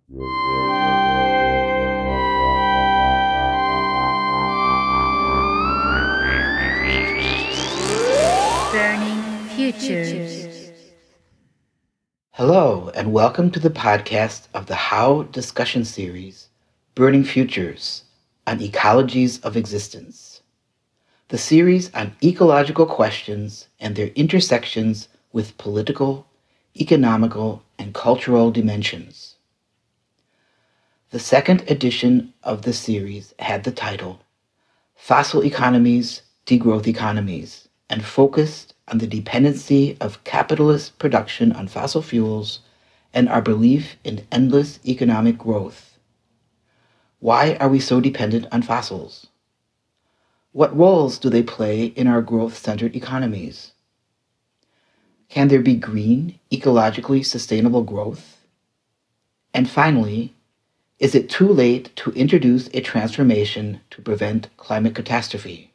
Burning Futures. Hello, and welcome to the podcast of the How discussion series, Burning Futures, on Ecologies of Existence. The series on ecological questions and their intersections with political, economical, and cultural dimensions. The second edition of the series had the title Fossil Economies, Degrowth Economies, and focused on the dependency of capitalist production on fossil fuels and our belief in endless economic growth. Why are we so dependent on fossils? What roles do they play in our growth-centered economies? Can there be green, ecologically sustainable growth? And finally, is it too late to introduce a transformation to prevent climate catastrophe?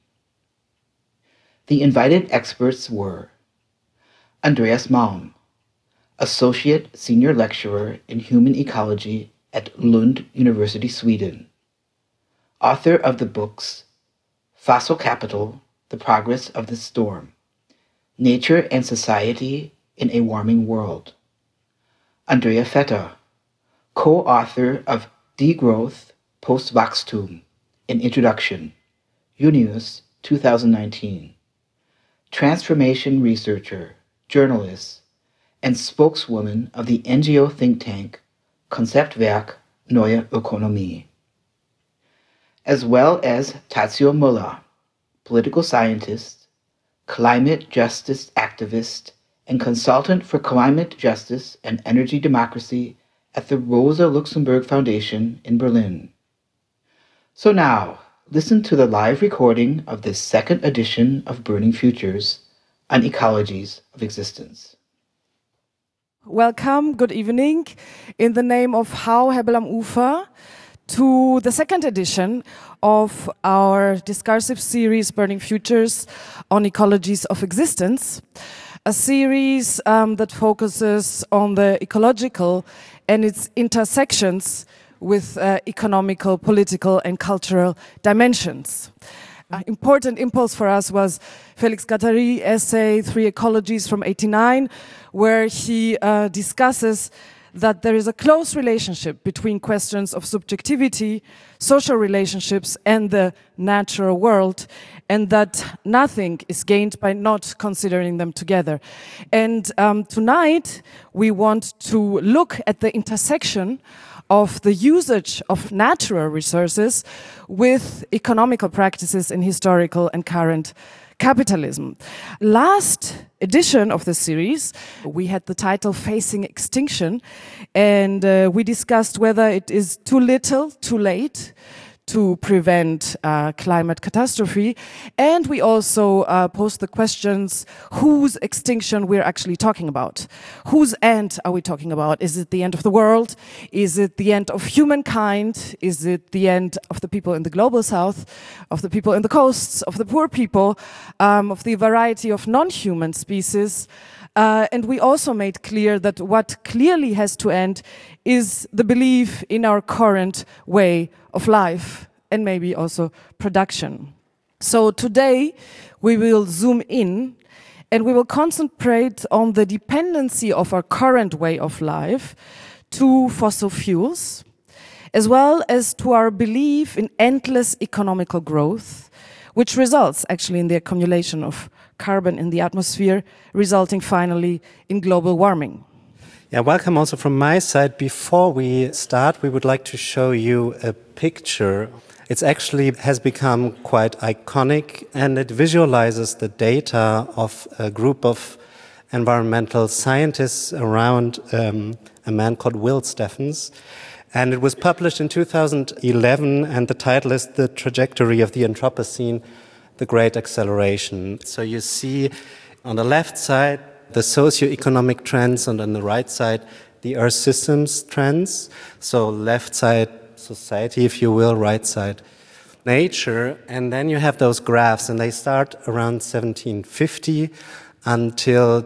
The invited experts were Andreas Malm, Associate Senior Lecturer in Human Ecology at Lund University, Sweden, author of the books Fossil Capital, The Progress of the Storm, Nature and Society in a Warming World. Andrea Vetter, co-author of Degrowth Post-Wachstum, an Introduction, Junius 2019. Transformation researcher, journalist, and spokeswoman of the NGO think tank Konzeptwerk Neue Ökonomie, as well as Tadzio Müller, political scientist, climate justice activist, and consultant for climate justice and energy democracy at the Rosa Luxemburg Foundation in Berlin. So now, listen to the live recording of this second edition of Burning Futures on Ecologies of Existence. Welcome, good evening, in the name of How Hebel am Ufer, to the second edition of our discursive series Burning Futures on Ecologies of Existence, a series that focuses on the ecological and its intersections with economical, political, and cultural dimensions. Important impulse for us was Felix Guattari's essay, Three Ecologies from '89, where he discusses that there is a close relationship between questions of subjectivity, social relationships, and the natural world, and that nothing is gained by not considering them together. And tonight, we want to look at the intersection of the usage of natural resources with economical practices in historical and current capitalism. Last edition of the series, we had the title Facing Extinction, and we discussed whether it is too little, too late to prevent climate catastrophe. And we also posed the questions, whose extinction we're actually talking about? Whose end are we talking about? Is it the end of the world? Is it the end of humankind? Is it the end of the people in the global south, of the people in the coasts, of the poor people, of the variety of non-human species? And we also made clear that what clearly has to end is the belief in our current way of life and maybe also production. So today we will zoom in and we will concentrate on the dependency of our current way of life to fossil fuels, as well as to our belief in endless economical growth, which results actually in the accumulation of carbon in the atmosphere, resulting finally in global warming. Yeah, welcome also from my side. Before we start, we would like to show you a picture. It actually has become quite iconic, and it visualizes the data of a group of environmental scientists around a man called Will Steffens. And it was published in 2011, and the title is The Trajectory of the Anthropocene, The Great Acceleration. So you see on the left side the socio-economic trends, and on the right side the Earth systems trends. So left side society, if you will, right side nature. And then you have those graphs, and they start around 1750. until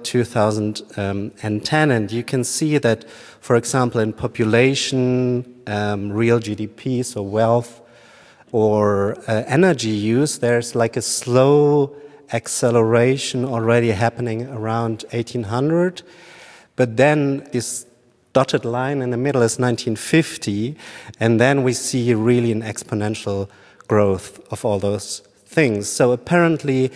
2010. And you can see that, for example, in population, real GDP, so wealth, or energy use, there's like a slow acceleration already happening around 1800. But then this dotted line in the middle is 1950, and then we see really an exponential growth of all those things. So apparently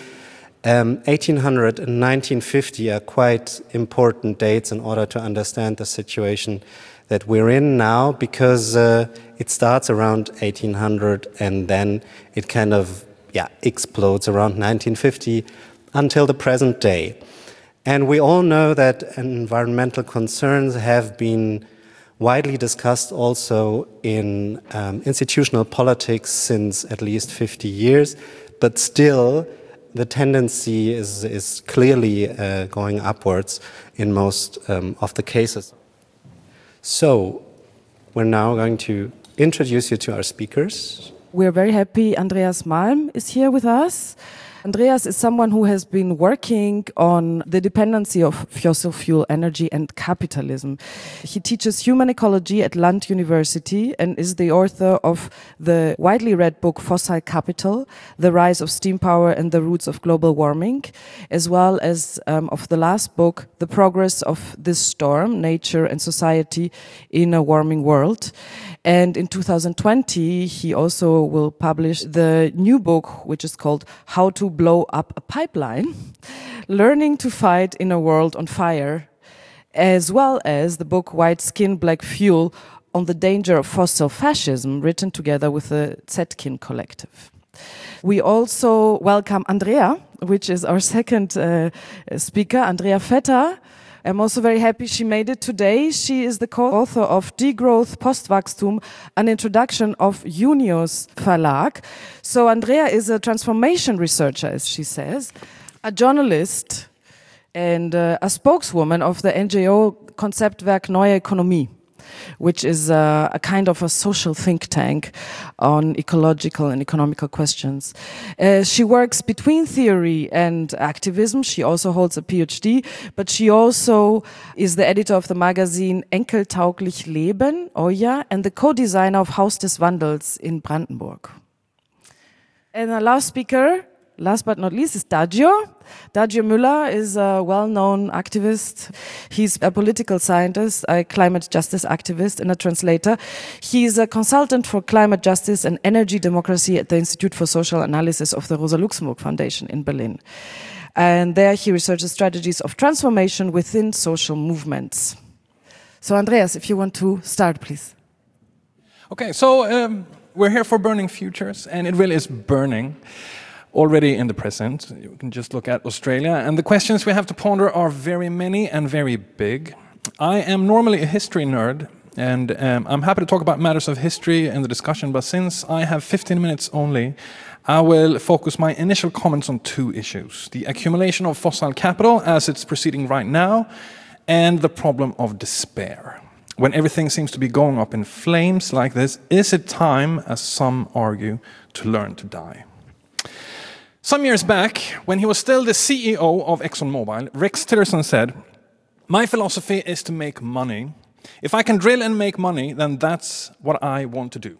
1800 and 1950 are quite important dates in order to understand the situation that we're in now, because it starts around 1800 and then it kind of explodes around 1950 until the present day. And we all know that environmental concerns have been widely discussed also in institutional politics since at least 50 years, but still the tendency is clearly going upwards in most of the cases. So, we're now going to introduce you to our speakers. We're very happy Andreas Malm is here with us. Andreas is someone who has been working on the dependency of fossil fuel energy and capitalism. He teaches human ecology at Lund University and is the author of the widely read book Fossil Capital, The Rise of Steam Power and the Roots of Global Warming, as well as of the last book, The Progress of This Storm, Nature and Society in a Warming World. And in 2020, he also will publish the new book, which is called How to Blow Up a Pipeline, Learning to Fight in a World on Fire, as well as the book White Skin, Black Fuel on the Danger of Fossil Fascism, written together with the Zetkin Collective. We also welcome Andrea, which is our second speaker, Andrea Vetter. I'm also very happy she made it today. She is the co-author of Degrowth, Postwachstum, an introduction of Junius Verlag. So Andrea is a transformation researcher, as she says, a journalist and a spokeswoman of the NGO Konzeptwerk Neue Ökonomie, which is a kind of a social think tank on ecological and economical questions. She works between theory and activism. She also holds a PhD, but she also is the editor of the magazine Enkeltauglich Leben, Oja, and the co-designer of Haus des Wandels in Brandenburg. And our last speaker, last but not least, is Daggio. Daggio Müller is a well-known activist. He's a political scientist, a climate justice activist, and a translator. He's a consultant for climate justice and energy democracy at the Institute for Social Analysis of the Rosa Luxemburg Foundation in Berlin. And there he researches strategies of transformation within social movements. So Andreas, if you want to start, please. Okay, so we're here for Burning Futures, and it really is burning. Already in the present. You can just look at Australia, and the questions we have to ponder are very many and very big. I am normally a history nerd, and I'm happy to talk about matters of history in the discussion, but since I have 15 minutes only, I will focus my initial comments on two issues: the accumulation of fossil capital as it's proceeding right now, and the problem of despair. When everything seems to be going up in flames like this, is it time, as some argue, to learn to die? Some years back, when he was still the CEO of ExxonMobil, Rex Tillerson said, "My philosophy is to make money. If I can drill and make money, then that's what I want to do."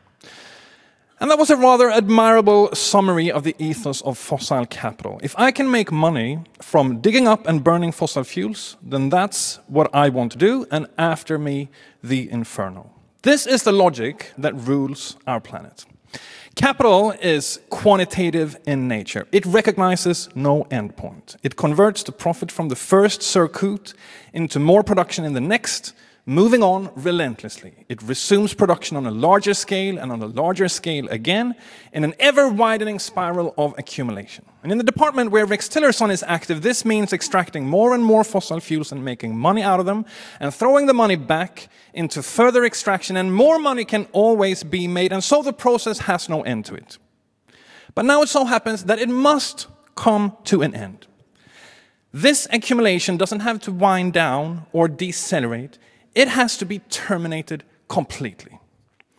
And that was a rather admirable summary of the ethos of fossil capital. If I can make money from digging up and burning fossil fuels, then that's what I want to do, and after me, the inferno. This is the logic that rules our planet. Capital is quantitative in nature. It recognizes no endpoint. It converts the profit from the first circuit into more production in the next, moving on relentlessly. It resumes production on a larger scale and on a larger scale again in an ever-widening spiral of accumulation. And in the department where Rex Tillerson is active, this means extracting more and more fossil fuels and making money out of them and throwing the money back into further extraction, and more money can always be made, and so the process has no end to it. But now it so happens that it must come to an end. This accumulation doesn't have to wind down or decelerate. It has to be terminated completely.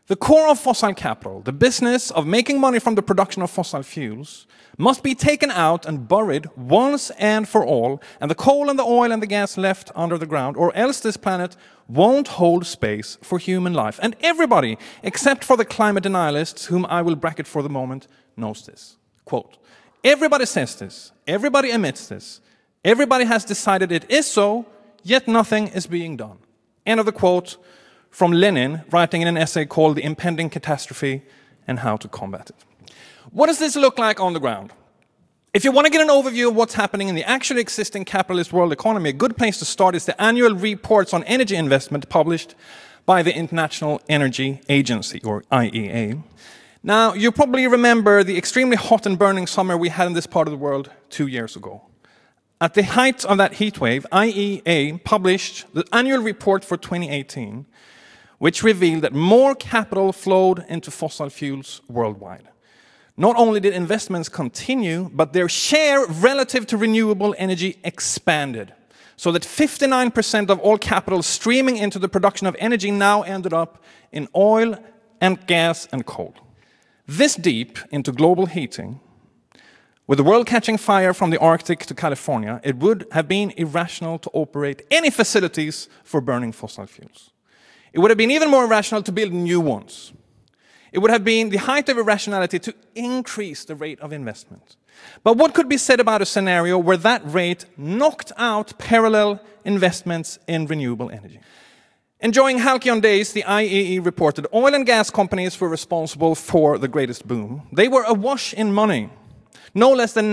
The core of fossil capital, the business of making money from the production of fossil fuels, must be taken out and buried once and for all, and the coal and the oil and the gas left under the ground, or else this planet won't hold space for human life. And everybody, except for the climate denialists, whom I will bracket for the moment, knows this. Quote, everybody says this, everybody admits this, everybody has decided it is so, yet nothing is being done. End of the quote from Lenin, writing in an essay called The Impending Catastrophe and How to Combat It. What does this look like on the ground? If you want to get an overview of what's happening in the actually existing capitalist world economy, a good place to start is the annual reports on energy investment published by the International Energy Agency, or IEA. Now, you probably remember the extremely hot and burning summer we had in this part of the world 2 years ago. At the height of that heat wave, IEA published the annual report for 2018, which revealed that more capital flowed into fossil fuels worldwide. Not only did investments continue, but their share relative to renewable energy expanded, so that 59% of all capital streaming into the production of energy now ended up in oil and gas and coal. This deep into global heating, with the world catching fire from the Arctic to California, it would have been irrational to operate any facilities for burning fossil fuels. It would have been even more irrational to build new ones. It would have been the height of irrationality to increase the rate of investment. But what could be said about a scenario where that rate knocked out parallel investments in renewable energy? Enjoying halcyon days, the IEA reported oil and gas companies were responsible for the greatest boom. They were awash in money. No less than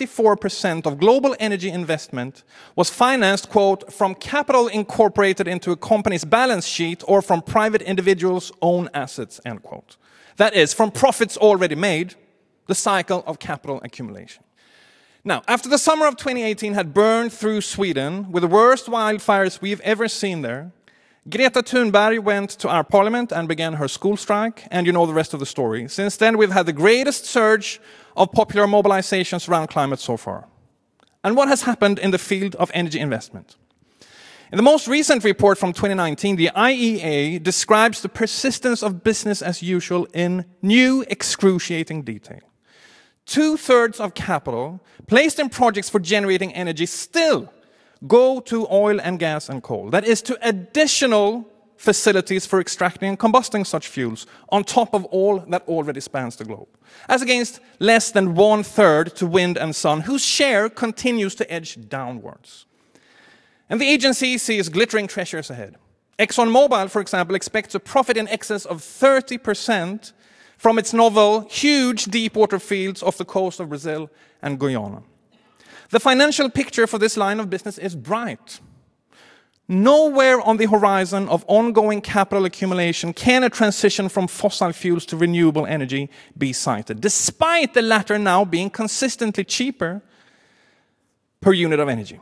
94% of global energy investment was financed, quote, from capital incorporated into a company's balance sheet or from private individuals' own assets, end quote. That is, from profits already made, the cycle of capital accumulation. Now, after the summer of 2018 had burned through Sweden with the worst wildfires we've ever seen there, Greta Thunberg went to our parliament and began her school strike, and you know the rest of the story. Since then, we've had the greatest surge of popular mobilizations around climate so far. And what has happened in the field of energy investment? In the most recent report from 2019, the IEA describes the persistence of business as usual in new, excruciating detail. 2/3 of capital placed in projects for generating energy still go to oil and gas and coal. That is, to additional facilities for extracting and combusting such fuels on top of all that already spans the globe. As against less than 1/3 to wind and sun, whose share continues to edge downwards. And the agency sees glittering treasures ahead. ExxonMobil, for example, expects a profit in excess of 30% from its novel, huge deep-water fields off the coast of Brazil and Guyana. The financial picture for this line of business is bright. Nowhere on the horizon of ongoing capital accumulation can a transition from fossil fuels to renewable energy be sighted, despite the latter now being consistently cheaper per unit of energy.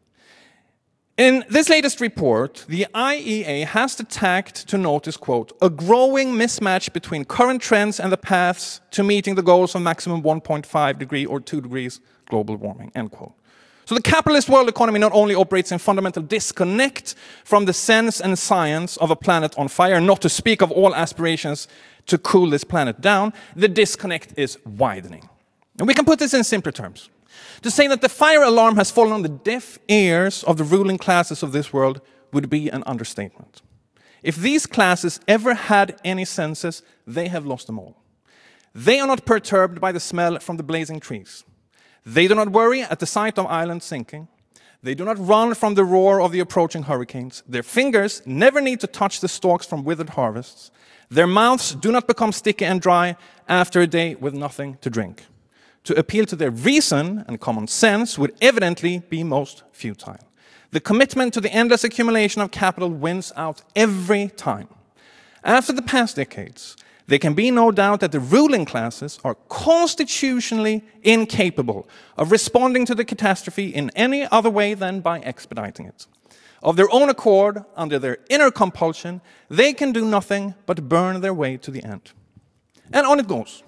In this latest report, the IEA has the tact to notice, quote, a growing mismatch between current trends and the paths to meeting the goals of maximum 1.5 degree or 2 degrees global warming, end quote. So the capitalist world economy not only operates in fundamental disconnect from the sense and science of a planet on fire, not to speak of all aspirations to cool this planet down, the disconnect is widening. And we can put this in simpler terms. To say that the fire alarm has fallen on the deaf ears of the ruling classes of this world would be an understatement. If these classes ever had any senses, they have lost them all. They are not perturbed by the smell from the blazing trees. They do not worry at the sight of islands sinking. They do not run from the roar of the approaching hurricanes. Their fingers never need to touch the stalks from withered harvests. Their mouths do not become sticky and dry after a day with nothing to drink. To appeal to their reason and common sense would evidently be most futile. The commitment to the endless accumulation of capital wins out every time. After the past decades, there can be no doubt that the ruling classes are constitutionally incapable of responding to the catastrophe in any other way than by expediting it. Of their own accord, under their inner compulsion, they can do nothing but burn their way to the end. And on it goes.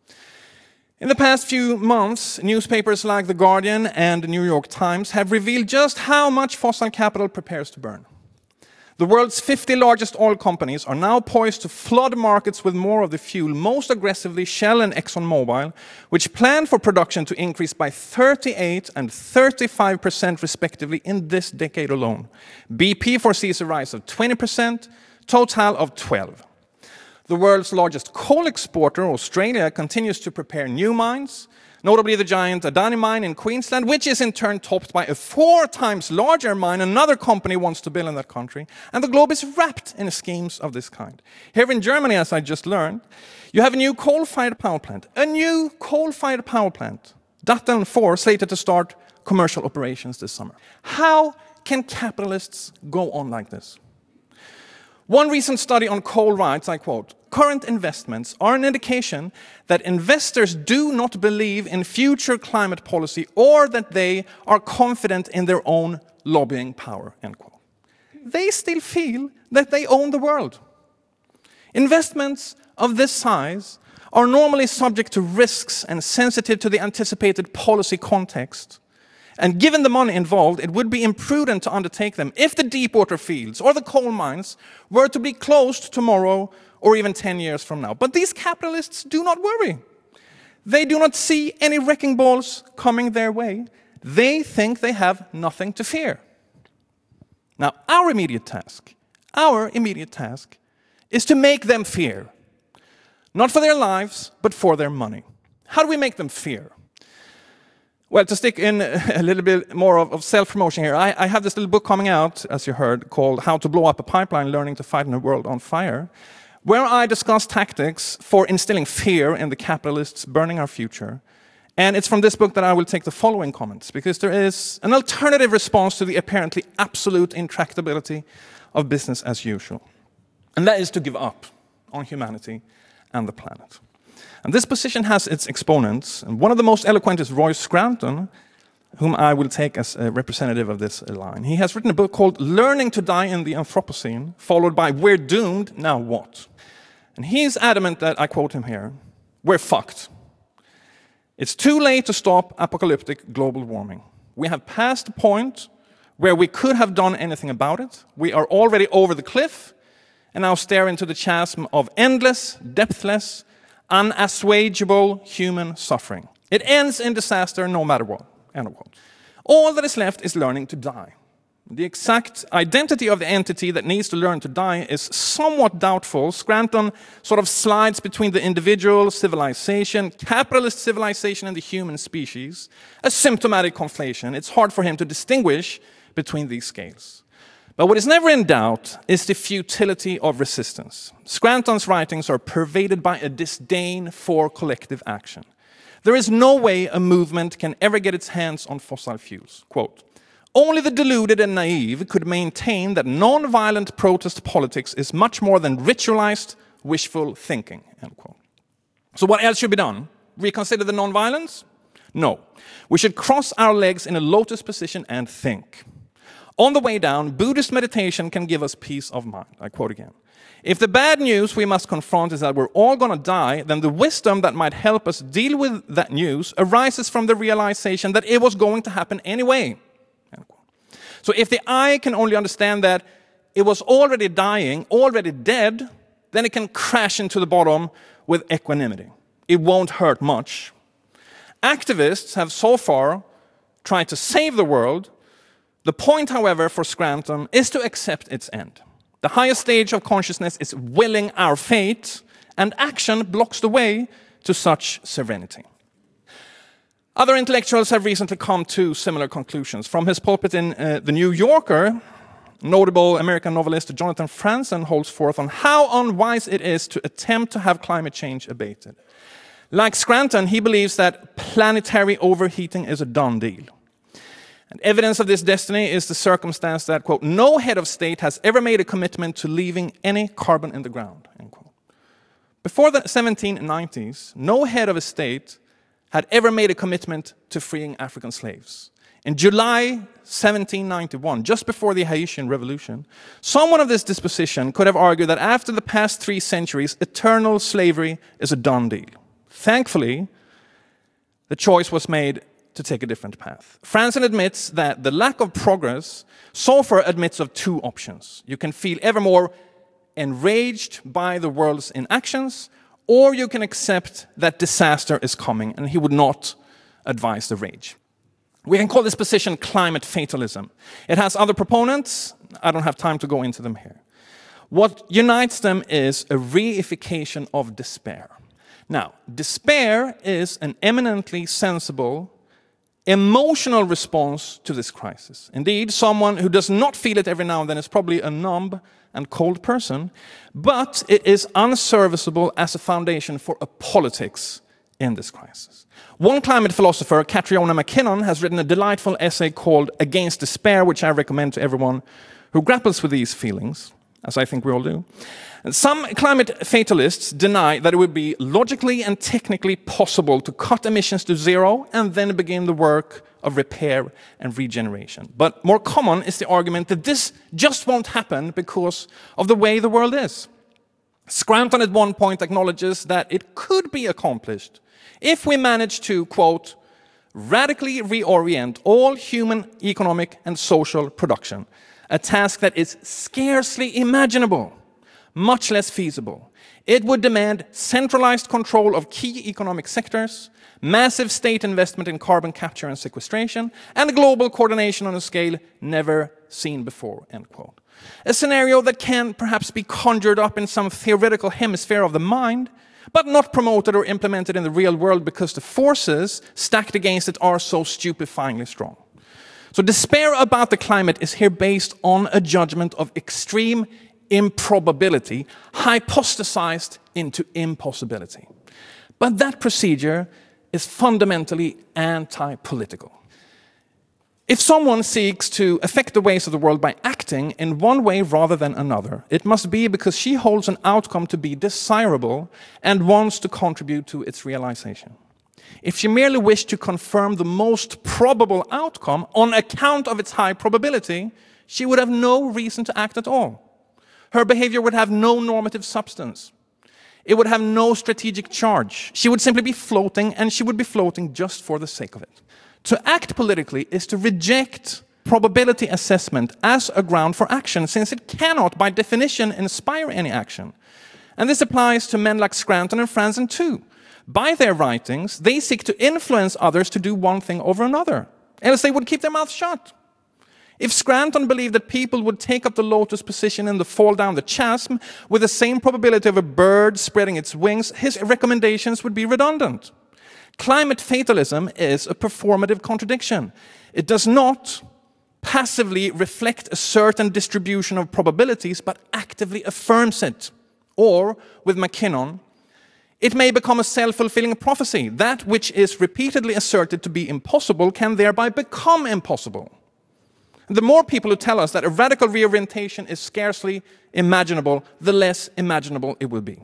In the past few months, newspapers like The Guardian and The New York Times have revealed just how much fossil capital prepares to burn. The world's 50 largest oil companies are now poised to flood markets with more of the fuel, most aggressively Shell and ExxonMobil, which plan for production to increase by 38% and 35% respectively in this decade alone. BP foresees a rise of 20%, Total of 12%. The world's largest coal exporter, Australia, continues to prepare new mines, notably the giant Adani mine in Queensland, which is in turn topped by a 4 times larger mine another company wants to build in that country. And the globe is wrapped in schemes of this kind. Here in Germany, as I just learned, you have a new coal-fired power plant. A new coal-fired power plant. Datteln 4 slated to start commercial operations this summer. How can capitalists go on like this? One recent study on coal writes, I quote, "Current investments are an indication that investors do not believe in future climate policy or that they are confident in their own lobbying power," end quote. They still feel that they own the world. Investments of this size are normally subject to risks and sensitive to the anticipated policy context. And given the money involved, it would be imprudent to undertake them if the deepwater fields or the coal mines were to be closed tomorrow or even 10 years from now. But these capitalists do not worry. They do not see any wrecking balls coming their way. They think they have nothing to fear. Now, our immediate task is to make them fear. Not for their lives, but for their money. How do we make them fear? Well, to stick in a little bit more of self-promotion here, I have this little book coming out, as you heard, called How to Blow Up a Pipeline, Learning to Fight in a World on Fire, where I discuss tactics for instilling fear in the capitalists burning our future. And it's from this book that I will take the following comments, because there is an alternative response to the apparently absolute intractability of business as usual. And that is to give up on humanity and the planet. And this position has its exponents, and one of the most eloquent is Roy Scranton, whom I will take as a representative of this line. He has written a book called Learning to Die in the Anthropocene, followed by We're Doomed, Now What? And he's adamant that, I quote him here, "We're fucked. It's too late to stop apocalyptic global warming. We have passed the point where we could have done anything about it. We are already over the cliff and now stare into the chasm of endless, depthless, unassuageable human suffering. It ends in disaster no matter what." End of quote. All that is left is learning to die. The exact identity of the entity that needs to learn to die is somewhat doubtful. Scranton sort of slides between the individual civilization, capitalist civilization, and the human species, a symptomatic conflation. It's hard for him to distinguish between these scales. But what is never in doubt is the futility of resistance. Scranton's writings are pervaded by a disdain for collective action. There is no way a movement can ever get its hands on fossil fuels. Quote, "Only the deluded and naive could maintain that non-violent protest politics is much more than ritualized, wishful thinking." End quote. So what else should be done? Reconsider the non-violence? No. We should cross our legs in a lotus position and think. On the way down, Buddhist meditation can give us peace of mind. I quote again. "If the bad news we must confront is that we're all going to die, then the wisdom that might help us deal with that news arises from the realization that it was going to happen anyway." So if the eye can only understand that it was already dying, already dead, then it can crash into the bottom with equanimity. It won't hurt much. Activists have so far tried to save the world. The point, however, for Scranton is to accept its end. The highest stage of consciousness is willing our fate, and action blocks the way to such serenity. Other intellectuals have recently come to similar conclusions. From his pulpit in The New Yorker, notable American novelist Jonathan Franzen holds forth on how unwise it is to attempt to have climate change abated. Like Scranton, he believes that planetary overheating is a done deal. And evidence of this destiny is the circumstance that, quote, "no head of state has ever made a commitment to leaving any carbon in the ground," end quote. Before the 1790s, no head of a state had ever made a commitment to freeing African slaves. In July 1791, just before the Haitian Revolution, someone of this disposition could have argued that after the past 3 centuries, eternal slavery is a done deal. Thankfully, the choice was made to take a different path. Franzen admits that the lack of progress so far admits of two options. You can feel ever more enraged by the world's inactions, or you can accept that disaster is coming, and he would not advise the rage. We can call this position climate fatalism. It has other proponents. I don't have time to go into them here. What unites them is a reification of despair. Now, despair is an eminently sensible, emotional response to this crisis. Indeed, someone who does not feel it every now and then is probably a numb and cold person, but it is unserviceable as a foundation for a politics in this crisis. One climate philosopher, Catriona McKinnon, has written a delightful essay called Against Despair, which I recommend to everyone who grapples with these feelings, as I think we all do. And some climate fatalists deny that it would be logically and technically possible to cut emissions to zero and then begin the work of repair and regeneration. But more common is the argument that this just won't happen because of the way the world is. Scranton at one point acknowledges that it could be accomplished if we manage to, quote, radically reorient all human economic and social production, a task that is scarcely imaginable, much less feasible. It would demand centralized control of key economic sectors, massive state investment in carbon capture and sequestration, and global coordination on a scale never seen before, end quote. A scenario that can perhaps be conjured up in some theoretical hemisphere of the mind, but not promoted or implemented in the real world because the forces stacked against it are so stupefyingly strong. So despair about the climate is here based on a judgment of extreme improbability, hypostasized into impossibility. But that procedure is fundamentally anti-political. If someone seeks to affect the ways of the world by acting in one way rather than another, it must be because she holds an outcome to be desirable and wants to contribute to its realization. If she merely wished to confirm the most probable outcome on account of its high probability, she would have no reason to act at all. Her behavior would have no normative substance. It would have no strategic charge. She would simply be floating, and she would be floating just for the sake of it. To act politically is to reject probability assessment as a ground for action, since it cannot, by definition, inspire any action. And this applies to men like Scranton and Franzen too. By their writings, they seek to influence others to do one thing over another, else they would keep their mouths shut. If Scranton believed that people would take up the lotus position in the fall down the chasm with the same probability of a bird spreading its wings, his recommendations would be redundant. Climate fatalism is a performative contradiction. It does not passively reflect a certain distribution of probabilities, but actively affirms it. Or, with McKinnon, it may become a self-fulfilling prophecy. That which is repeatedly asserted to be impossible can thereby become impossible. The more people who tell us that a radical reorientation is scarcely imaginable, the less imaginable it will be.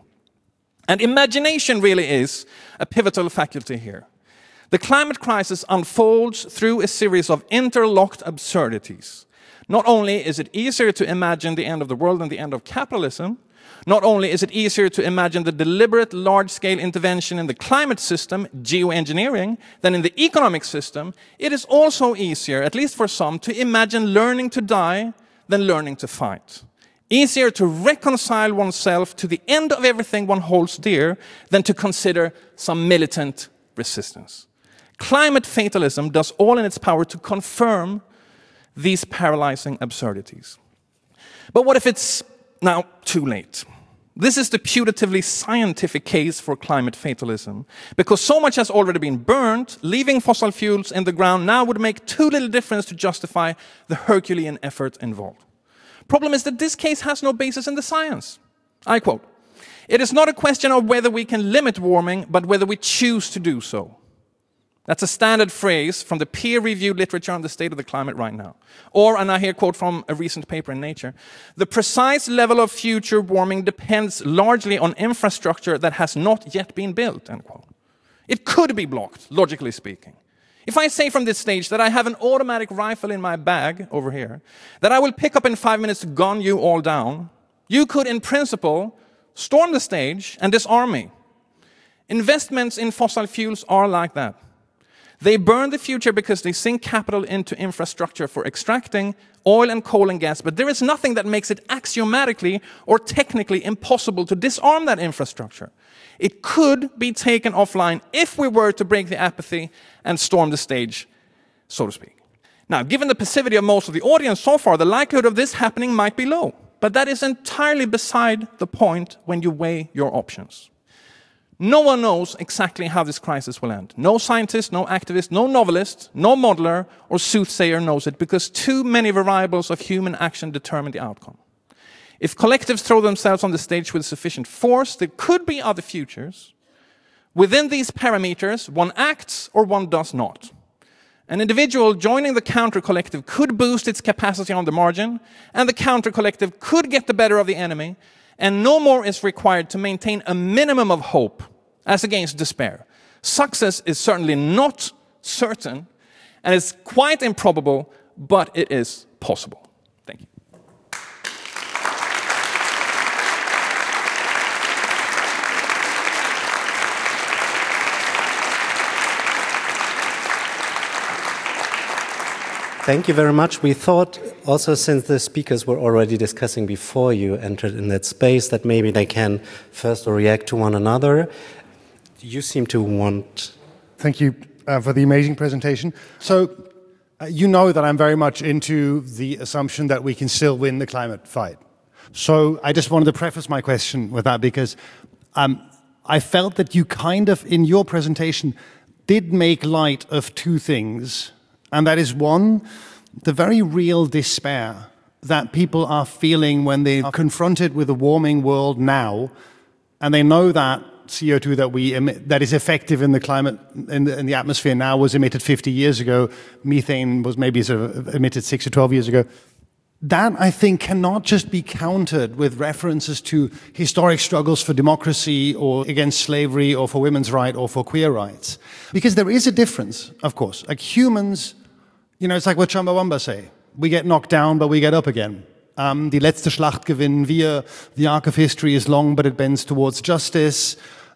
And imagination really is a pivotal faculty here. The climate crisis unfolds through a series of interlocked absurdities. Not only is it easier to imagine the end of the world than the end of capitalism, not only is it easier to imagine the deliberate large-scale intervention in the climate system, geoengineering, than in the economic system, it is also easier, at least for some, to imagine learning to die than learning to fight. Easier to reconcile oneself to the end of everything one holds dear than to consider some militant resistance. Climate fatalism does all in its power to confirm these paralyzing absurdities. But what if it's now too late? This is the putatively scientific case for climate fatalism, because so much has already been burned, leaving fossil fuels in the ground now would make too little difference to justify the Herculean effort involved. Problem is that this case has no basis in the science. I quote, "It is not a question of whether we can limit warming, but whether we choose to do so." That's a standard phrase from the peer-reviewed literature on the state of the climate right now. Or, and I here quote from a recent paper in Nature, "The precise level of future warming depends largely on infrastructure that has not yet been built," end quote. It could be blocked, logically speaking. If I say from this stage that I have an automatic rifle in my bag over here, that I will pick up in 5 minutes to gun you all down, you could, in principle, storm the stage and disarm me. Investments in fossil fuels are like that. They burn the future because they sink capital into infrastructure for extracting oil and coal and gas, but there is nothing that makes it axiomatically or technically impossible to disarm that infrastructure. It could be taken offline if we were to break the apathy and storm the stage, so to speak. Now, given the passivity of most of the audience so far, the likelihood of this happening might be low. But that is entirely beside the point when you weigh your options. No one knows exactly how this crisis will end. No scientist, no activist, no novelist, no modeler or soothsayer knows it because too many variables of human action determine the outcome. If collectives throw themselves on the stage with sufficient force, there could be other futures. Within these parameters, one acts or one does not. An individual joining the counter-collective could boost its capacity on the margin, and the counter-collective could get the better of the enemy, and no more is required to maintain a minimum of hope as against despair. Success is certainly not certain, and it's quite improbable, but it is possible. Thank you. Thank you very much. We thought also, since the speakers were already discussing before you entered in that space, that maybe they can first react to one another. You seem to want... Thank you for the amazing presentation. So, you know that I'm very much into the assumption that we can still win the climate fight. So, I just wanted to preface my question with that because I felt that you kind of, in your presentation, did make light of two things. And that is one, the very real despair that people are feeling when they are confronted with a warming world now, and they know that CO2 that we emit, that is effective in the climate, in the atmosphere now, was emitted 50 years ago. Methane was maybe sort of emitted 6 or 12 years ago. That, I think, cannot just be countered with references to historic struggles for democracy or against slavery or for women's rights or for queer rights. Because there is a difference, of course. Like humans, you know, it's like what Chumbawamba say. We get knocked down, but we get up again. Die letzte Schlacht gewinnen wir. The arc of history is long, but it bends towards justice.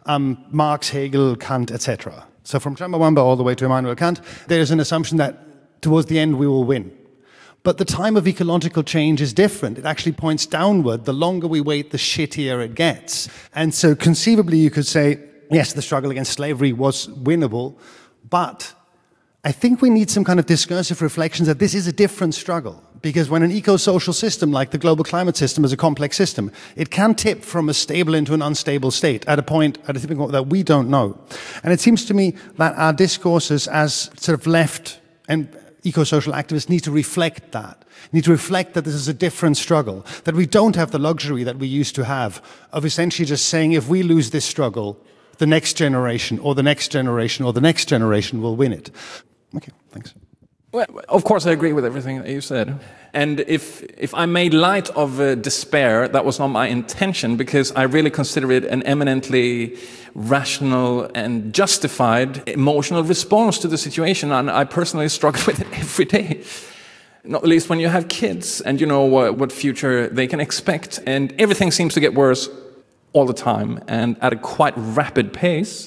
Marx, Hegel, Kant, etc. So from Chumbawamba all the way to Immanuel Kant, there is an assumption that towards the end we will win. But the time of ecological change is different. It actually points downward. The longer we wait, the shittier it gets. And so conceivably you could say, yes, the struggle against slavery was winnable, but I think we need some kind of discursive reflections that this is a different struggle. Because when an eco-social system like the global climate system is a complex system, it can tip from a stable into an unstable state at a tipping point that we don't know. And it seems to me that our discourses as sort of left and eco-social activists need to reflect that this is a different struggle, that we don't have the luxury that we used to have of essentially just saying if we lose this struggle, the next generation or the next generation or the next generation will win it. Okay, thanks. Well, of course I agree with everything that you said. And if I made light of despair, that was not my intention, because I really consider it an eminently rational and justified emotional response to the situation, and I personally struggle with it every day. Not least when you have kids and you know what future they can expect, and everything seems to get worse all the time and at a quite rapid pace,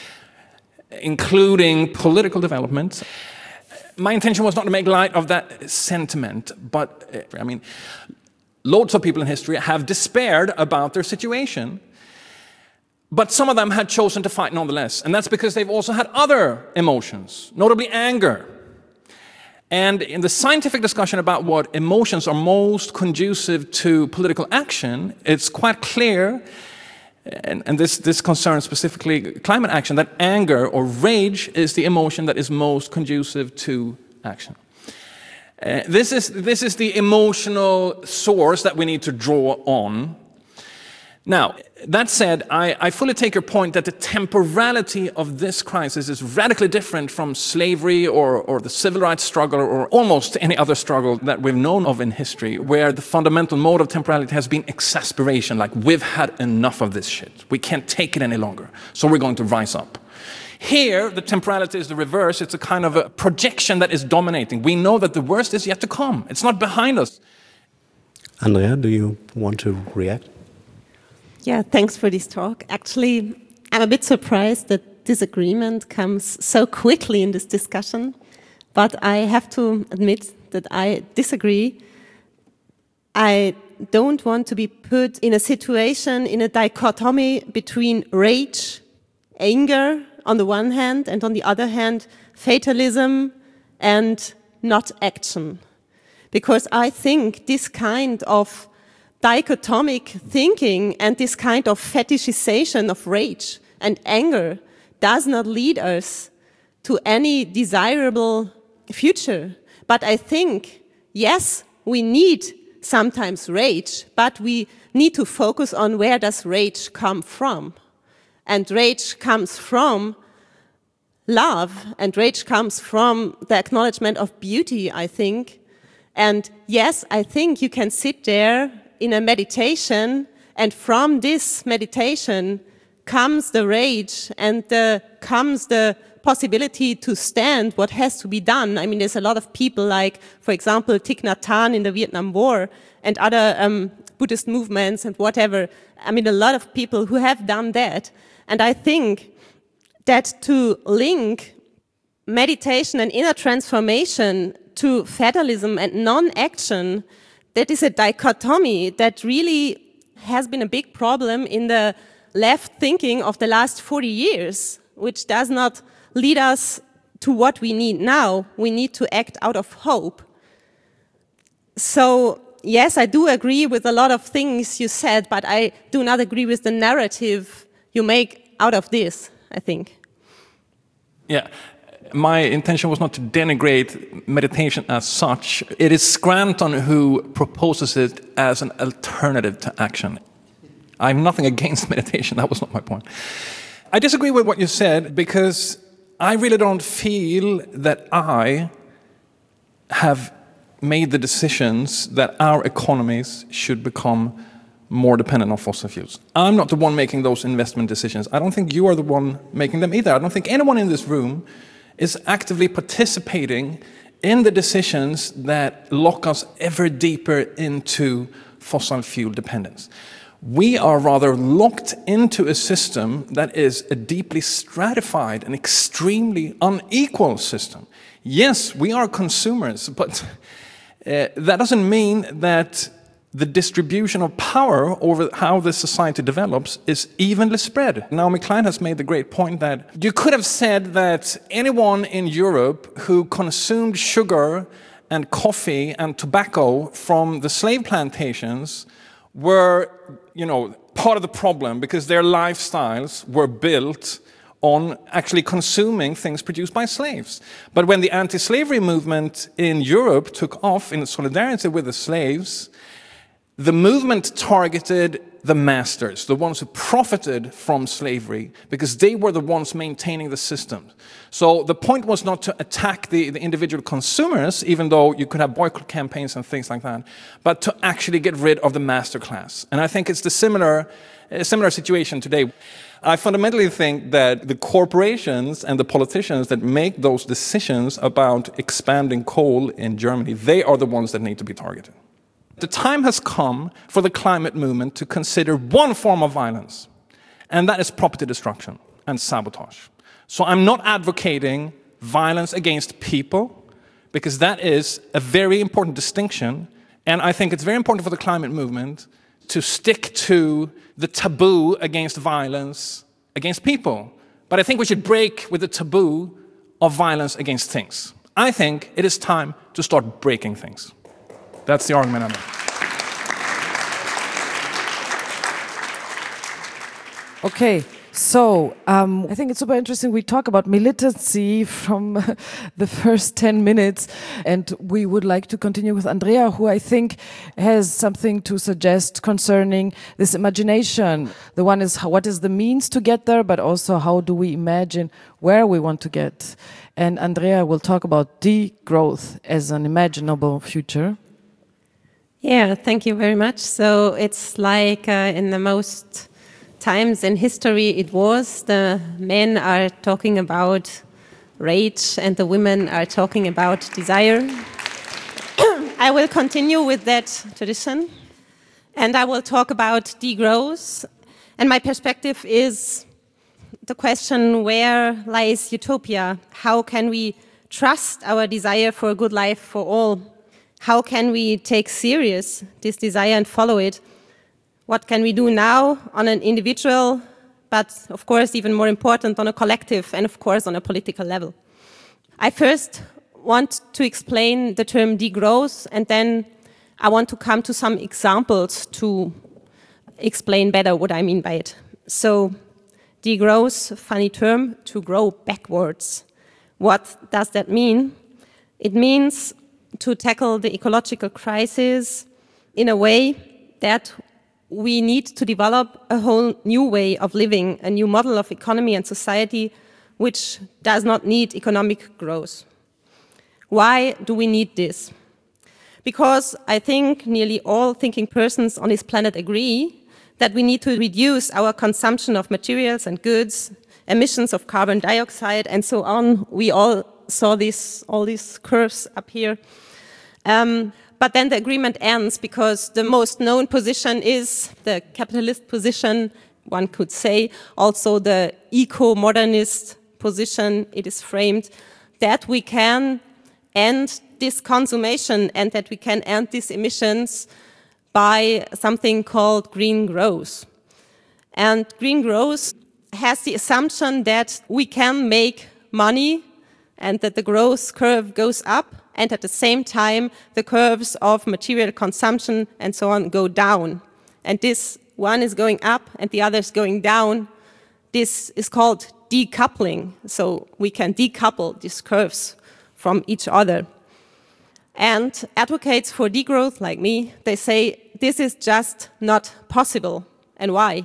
including political development. My intention was not to make light of that sentiment, but I mean, loads of people in history have despaired about their situation, but some of them had chosen to fight nonetheless, and that's because they've also had other emotions, notably anger. And in the scientific discussion about what emotions are most conducive to political action, it's quite clear, and this concerns specifically climate action, that anger or rage is the emotion that is most conducive to action. This is the emotional source that we need to draw on. Now, that said, I fully take your point that the temporality of this crisis is radically different from slavery or the civil rights struggle or almost any other struggle that we've known of in history, where the fundamental mode of temporality has been exasperation, like we've had enough of this shit. We can't take it any longer, so we're going to rise up. Here, the temporality is the reverse. It's a kind of a projection that is dominating. We know that the worst is yet to come. It's not behind us. Andrea, do you want to react? Yeah, thanks for this talk. Actually, I'm a bit surprised that disagreement comes so quickly in this discussion, but I have to admit that I disagree. I don't want to be put in a situation, in a dichotomy between rage, anger on the one hand, and on the other hand, fatalism and not action. Because I think this kind of dichotomic thinking and this kind of fetishization of rage and anger does not lead us to any desirable future. But I think, yes, we need sometimes rage, but we need to focus on where does rage come from. And rage comes from love, and rage comes from the acknowledgement of beauty, I think. And yes, I think you can sit there in a meditation, and from this meditation comes the rage and comes the possibility to stand what has to be done. I mean, there's a lot of people like, for example, Thich Nhat Hanh in the Vietnam War and other Buddhist movements and whatever. I mean, a lot of people who have done that. And I think that to link meditation and inner transformation to fatalism and non-action, that is a dichotomy that really has been a big problem in the left thinking of the last 40 years, which does not lead us to what we need now. We need to act out of hope. So, yes, I do agree with a lot of things you said, but I do not agree with the narrative you make out of this, I think. Yeah. My intention was not to denigrate meditation as such. It is Scranton who proposes it as an alternative to action. I have nothing against meditation, that was not my point. I disagree with what you said because I really don't feel that I have made the decisions that our economies should become more dependent on fossil fuels. I'm not the one making those investment decisions. I don't think you are the one making them either. I don't think anyone in this room is actively participating in the decisions that lock us ever deeper into fossil fuel dependence. We are rather locked into a system that is a deeply stratified and extremely unequal system. Yes, we are consumers, but that doesn't mean that the distribution of power over how the society develops is evenly spread. Naomi Klein has made the great point that you could have said that anyone in Europe who consumed sugar and coffee and tobacco from the slave plantations were, part of the problem because their lifestyles were built on actually consuming things produced by slaves. But when the anti-slavery movement in Europe took off in solidarity with the slaves, the movement targeted the masters, the ones who profited from slavery, because they were the ones maintaining the system. So the point was not to attack the individual consumers, even though you could have boycott campaigns and things like that, but to actually get rid of the master class. And I think it's a similar situation today. I fundamentally think that the corporations and the politicians that make those decisions about expanding coal in Germany, they are the ones that need to be targeted. The time has come for the climate movement to consider one form of violence, and that is property destruction and sabotage. So I'm not advocating violence against people, because that is a very important distinction, and I think it's very important for the climate movement to stick to the taboo against violence against people. But I think we should break with the taboo of violence against things. I think it is time to start breaking things. That's the argument I'm making. Okay, so I think it's super interesting. We talk about militancy from the first 10 minutes, and we would like to continue with Andrea, who I think has something to suggest concerning this imagination. The one is what is the means to get there, but also how do we imagine where we want to get. And Andrea will talk about degrowth as an imaginable future. Yeah, thank you very much. So it's like in the most times in history it was, the men are talking about rage and the women are talking about desire. I will continue with that tradition and I will talk about degrowth. And my perspective is the question, where lies utopia? How can we trust our desire for a good life for all? How can we take serious this desire and follow it? What can we do now on an individual, but of course even more important on a collective and of course on a political level? I first want to explain the term degrowth, and then I want to come to some examples to explain better what I mean by it. So, degrowth, funny term, to grow backwards. What does that mean? It means to tackle the ecological crisis in a way that we need to develop a whole new way of living, a new model of economy and society which does not need economic growth. Why do we need this? Because I think nearly all thinking persons on this planet agree that we need to reduce our consumption of materials and goods, emissions of carbon dioxide, and so on. We all saw all these curves up here. But then the agreement ends because the most known position is the capitalist position, one could say, also the eco-modernist position. It is framed that we can end this consummation and that we can end these emissions by something called green growth. And green growth has the assumption that we can make money and that the growth curve goes up, and at the same time the curves of material consumption and so on go down. And this one is going up and the other is going down. This is called decoupling. So we can decouple these curves from each other. And advocates for degrowth, like me, they say this is just not possible. And why?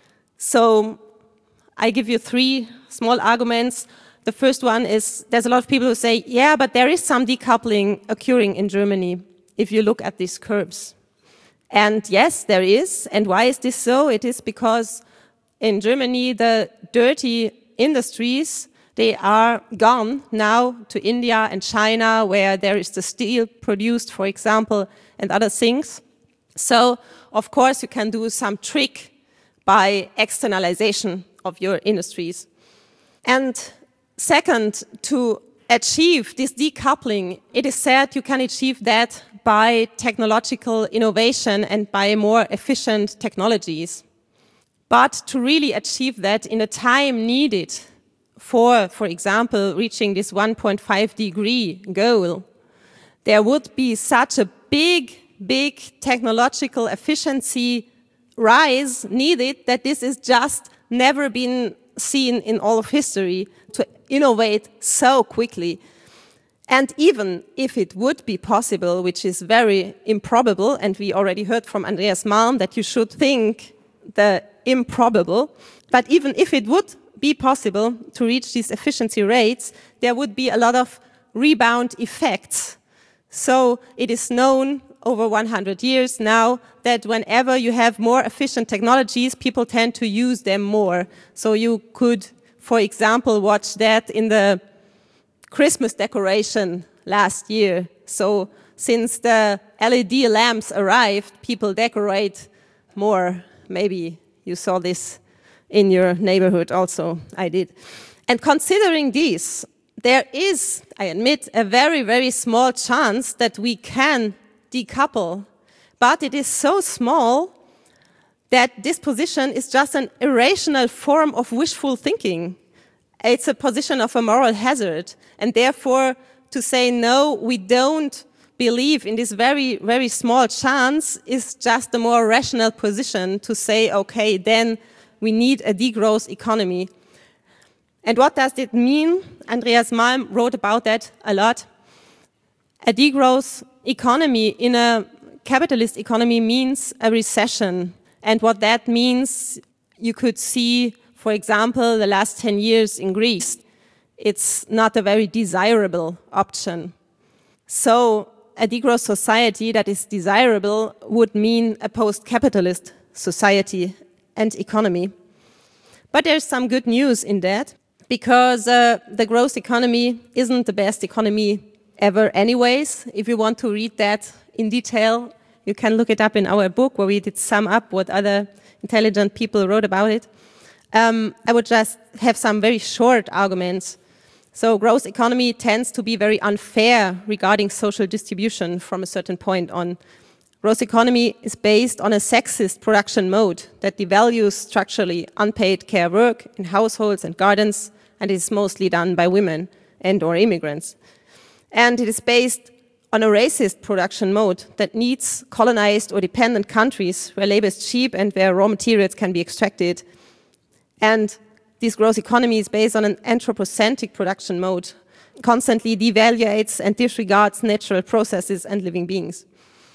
So I give you 3 small arguments. The first one is there's a lot of people who say, yeah, but there is some decoupling occurring in Germany if you look at these curves. And yes, there is. And why is this so? It is because in Germany, the dirty industries, they are gone now to India and China, where there is the steel produced, for example, and other things. So, of course, you can do some trick by externalization of your industries. And second, to achieve this decoupling, it is said you can achieve that by technological innovation and by more efficient technologies. But to really achieve that in a time needed for example, reaching this 1.5 degree goal, there would be such a big technological efficiency rise needed that this is just never been seen in all of history, to innovate so quickly. And even if it would be possible, which is very improbable, and we already heard from Andreas Malm that you should think the improbable, but even if it would be possible to reach these efficiency rates, there would be a lot of rebound effects. So it is known over 100 years now that whenever you have more efficient technologies, people tend to use them more. So you could, for example, watch that in the Christmas decoration last year. So since the LED lamps arrived, people decorate more. Maybe you saw this in your neighborhood also. I did. And considering this, there is, I admit, a very small chance that we can decouple, but it is so small that this position is just an irrational form of wishful thinking. It's a position of a moral hazard, and therefore to say no, we don't believe in this very small chance is just a more rational position to say, okay, then we need a degrowth economy. And what does it mean? Andreas Malm wrote about that a lot. A degrowth economy in a capitalist economy means a recession. And what that means, you could see, for example, the last 10 years in Greece. It's not a very desirable option. So a degrowth society that is desirable would mean a post-capitalist society and economy. But there's some good news in that, because the growth economy isn't the best economy ever anyways. If you want to read that in detail, you can look it up in our book where we did sum up what other intelligent people wrote about it. I would just have some very short arguments. So growth economy tends to be very unfair regarding social distribution from a certain point on. Growth economy is based on a sexist production mode that devalues structurally unpaid care work in households and gardens, and is mostly done by women and or immigrants. And it is based on a racist production mode that needs colonized or dependent countries where labor is cheap and where raw materials can be extracted. And this growth economy is based on an anthropocentric production mode, constantly devaluates and disregards natural processes and living beings.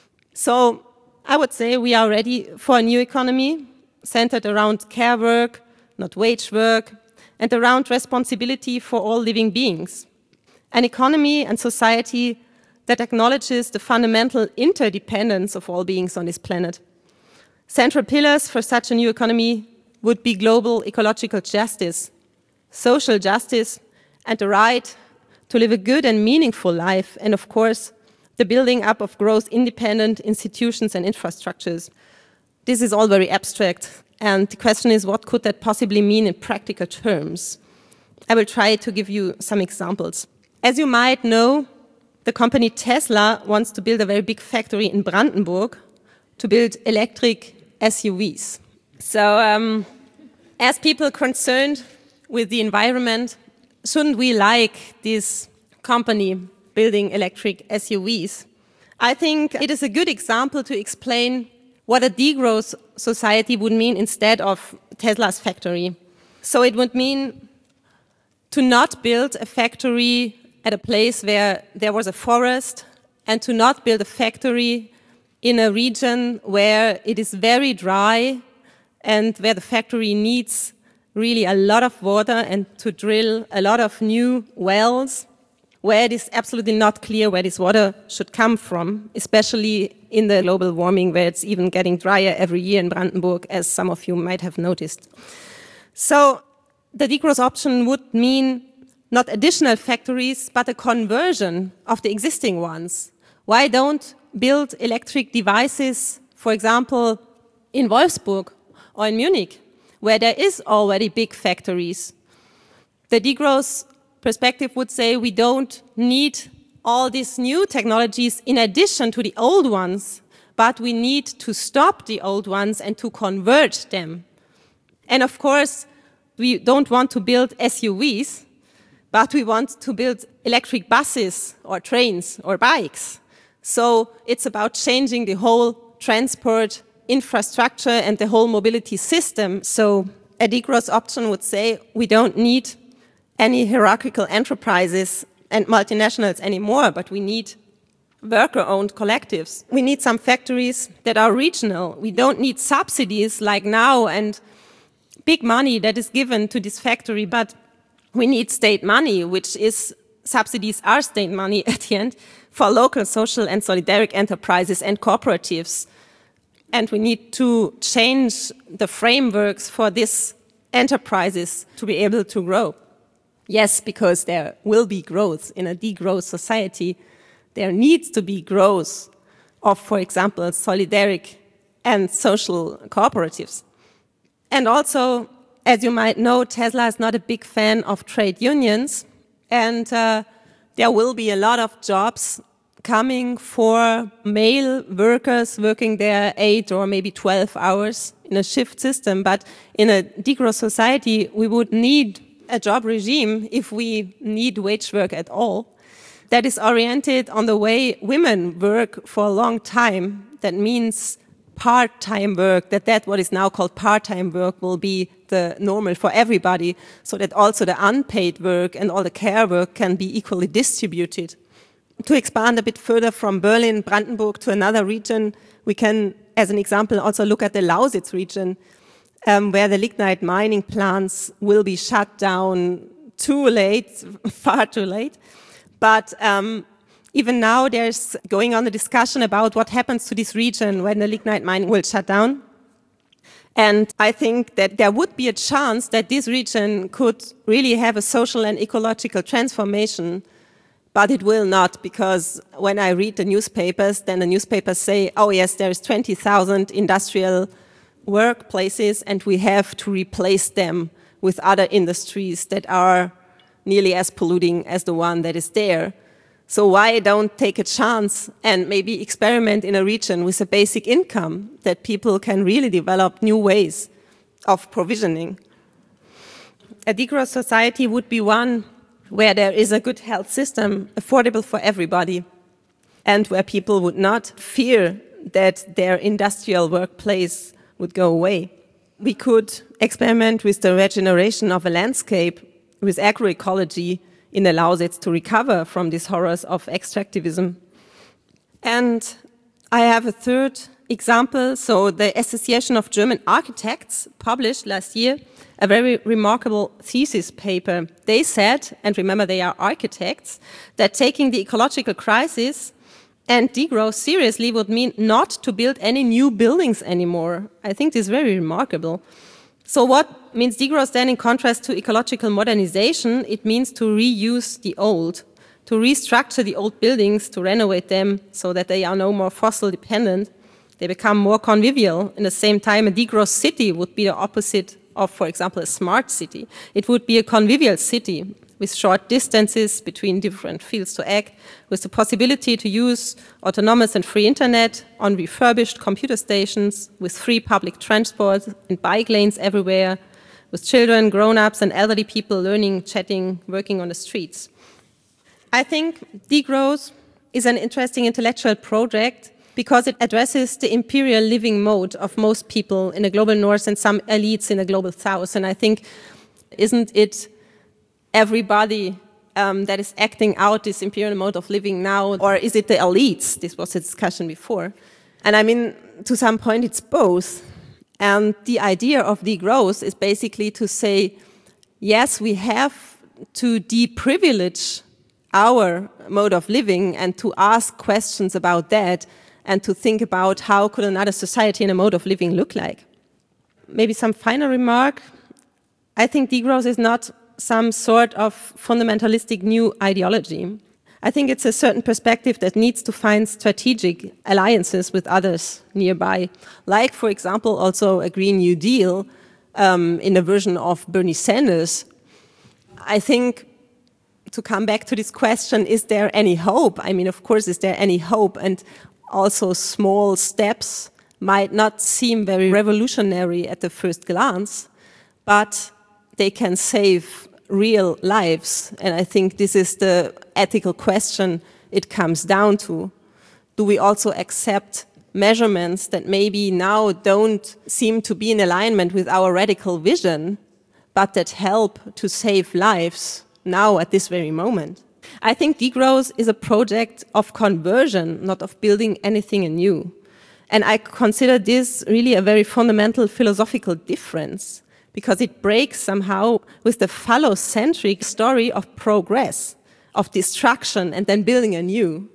So I would say we are ready for a new economy centered around care work, not wage work, and around responsibility for all living beings. An economy and society that acknowledges the fundamental interdependence of all beings on this planet. Central pillars for such a new economy would be global ecological justice, social justice, and the right to live a good and meaningful life, and of course, the building up of growth-independent institutions and infrastructures. This is all very abstract, and the question is, what could that possibly mean in practical terms? I will try to give you some examples. As you might know, the company Tesla wants to build a very big factory in Brandenburg to build electric SUVs. So, as people concerned with the environment, shouldn't we like this company building electric SUVs? I think it is a good example to explain what a degrowth society would mean instead of Tesla's factory. So it would mean to not build a factory at a place where there was a forest, and to not build a factory in a region where it is very dry and where the factory needs really a lot of water, and to drill a lot of new wells where it is absolutely not clear where this water should come from, especially in the global warming where it's even getting drier every year in Brandenburg, as some of you might have noticed. So the degrowth option would mean not additional factories, but a conversion of the existing ones. Why don't build electric devices, for example, in Wolfsburg or in Munich, where there is already big factories? The degrowth perspective would say we don't need all these new technologies in addition to the old ones, but we need to stop the old ones and to convert them. And of course, we don't want to build SUVs, but we want to build electric buses or trains or bikes. So it's about changing the whole transport infrastructure and the whole mobility system. So a degrowth option would say we don't need any hierarchical enterprises and multinationals anymore, but we need worker-owned collectives. We need some factories that are regional. We don't need subsidies like now and big money that is given to this factory, but we need state money, which is, subsidies are state money at the end, for local social and solidaric enterprises and cooperatives. And we need to change the frameworks for these enterprises to be able to grow. Yes, because there will be growth in a degrowth society. There needs to be growth of, for example, solidaric and social cooperatives. And also, as you might know, Tesla is not a big fan of trade unions, and there will be a lot of jobs coming for male workers working there 8 or maybe 12 hours in a shift system. But in a degrowth society, we would need a job regime, if we need wage work at all, that is oriented on the way women work for a long time. That means part-time work, that what is now called part-time work will be the normal for everybody, so that also the unpaid work and all the care work can be equally distributed. To expand a bit further from Berlin, Brandenburg to another region, we can, as an example, also look at the Lausitz region, where the lignite mining plants will be shut down too late, far too late. But even now there's going on a discussion about what happens to this region when the lignite mining will shut down. And I think that there would be a chance that this region could really have a social and ecological transformation, but it will not, because when I read the newspapers, then the newspapers say, oh yes, there's 20,000 industrial workplaces and we have to replace them with other industries that are nearly as polluting as the one that is there. So why don't take a chance and maybe experiment in a region with a basic income that people can really develop new ways of provisioning? A degrowth society would be one where there is a good health system, affordable for everybody, and where people would not fear that their industrial workplace would go away. We could experiment with the regeneration of a landscape with agroecology in allows it to recover from these horrors of extractivism. And I have a third example. So the Association of German Architects published last year a very remarkable thesis paper. They said, and remember they are architects, that taking the ecological crisis and degrowth seriously would mean not to build any new buildings anymore. I think this is very remarkable. So what means degrowth then in contrast to ecological modernization? It means to reuse the old, to restructure the old buildings, to renovate them so that they are no more fossil dependent. They become more convivial. In the same time, a degrowth city would be the opposite of, for example, a smart city. It would be a convivial city with short distances between different fields to act, with the possibility to use autonomous and free internet on refurbished computer stations, with free public transport and bike lanes everywhere, with children, grown-ups and elderly people learning, chatting, working on the streets. I think degrowth is an interesting intellectual project because it addresses the imperial living mode of most people in the global north and some elites in the global south. And I think, isn't it everybody that is acting out this imperial mode of living now, or is it the elites? This was a discussion before. And I mean, to some point, it's both. And the idea of degrowth is basically to say, yes, we have to deprivilege our mode of living and to ask questions about that and to think about how could another society and a mode of living look like. Maybe some final remark. I think degrowth is not some sort of fundamentalistic new ideology. I think it's a certain perspective that needs to find strategic alliances with others nearby, like, for example, also a Green New Deal in a version of Bernie Sanders. I think, to come back to this question, is there any hope? I mean, of course, is there any hope? And also small steps might not seem very revolutionary at the first glance, but they can save real lives. And I think this is the ethical question it comes down to. Do we also accept measurements that maybe now don't seem to be in alignment with our radical vision, but that help to save lives now at this very moment? I think degrowth is a project of conversion, not of building anything anew. And I consider this really a very fundamental philosophical difference, because it breaks somehow with the phallocentric story of progress, of destruction, and then building anew.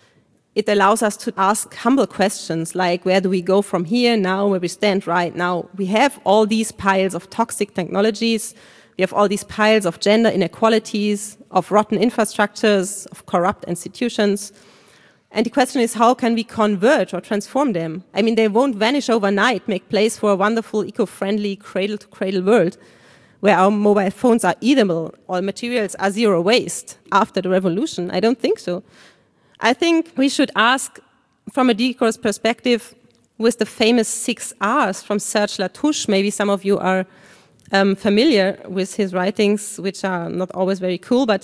It allows us to ask humble questions like, where do we go from here now, where we stand right now? We have all these piles of toxic technologies, we have all these piles of gender inequalities, of rotten infrastructures, of corrupt institutions. And the question is, how can we convert or transform them? I mean, they won't vanish overnight, make place for a wonderful, eco-friendly, cradle-to-cradle world where our mobile phones are eatable, all materials are zero waste after the revolution. I don't think so. I think we should ask, from a degrowth perspective, with the famous 6 R's from Serge Latouche. Maybe some of you are familiar with his writings, which are not always very cool, but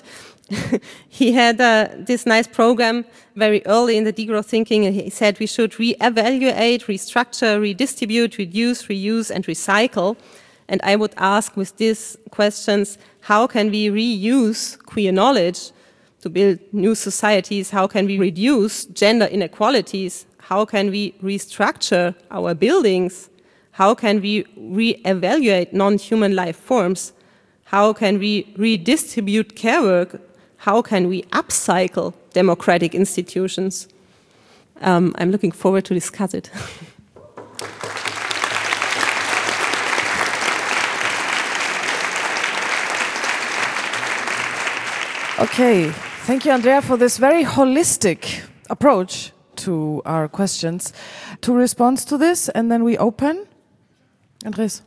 he had this nice program very early in the degrowth thinking, and he said we should re-evaluate, restructure, redistribute, reduce, reuse, and recycle. And I would ask with these questions, how can we reuse queer knowledge to build new societies? How can we reduce gender inequalities? How can we restructure our buildings? How can we re-evaluate non-human life forms? How can we redistribute care work? How can we upcycle democratic institutions? I'm looking forward to discuss it. Okay, thank you, Andrea, for this very holistic approach to our questions. To respond to this, and then we open Andres?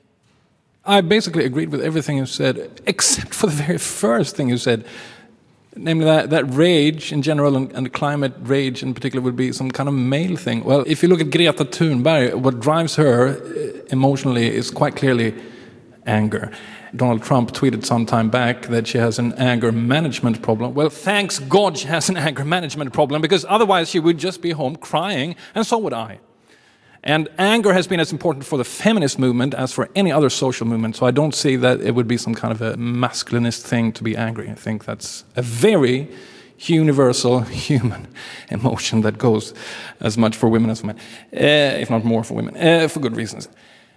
I basically agreed with everything you said, except for the very first thing you said, namely that rage in general and climate rage in particular would be some kind of male thing. Well, if you look at Greta Thunberg, what drives her emotionally is quite clearly anger. Donald Trump tweeted some time back that she has an anger management problem. Well, thanks God she has an anger management problem, because otherwise she would just be home crying, and so would I. And anger has been as important for the feminist movement as for any other social movement, so I don't see that it would be some kind of a masculinist thing to be angry. I think that's a very universal human emotion that goes as much for women as for men, if not more for women, for good reasons.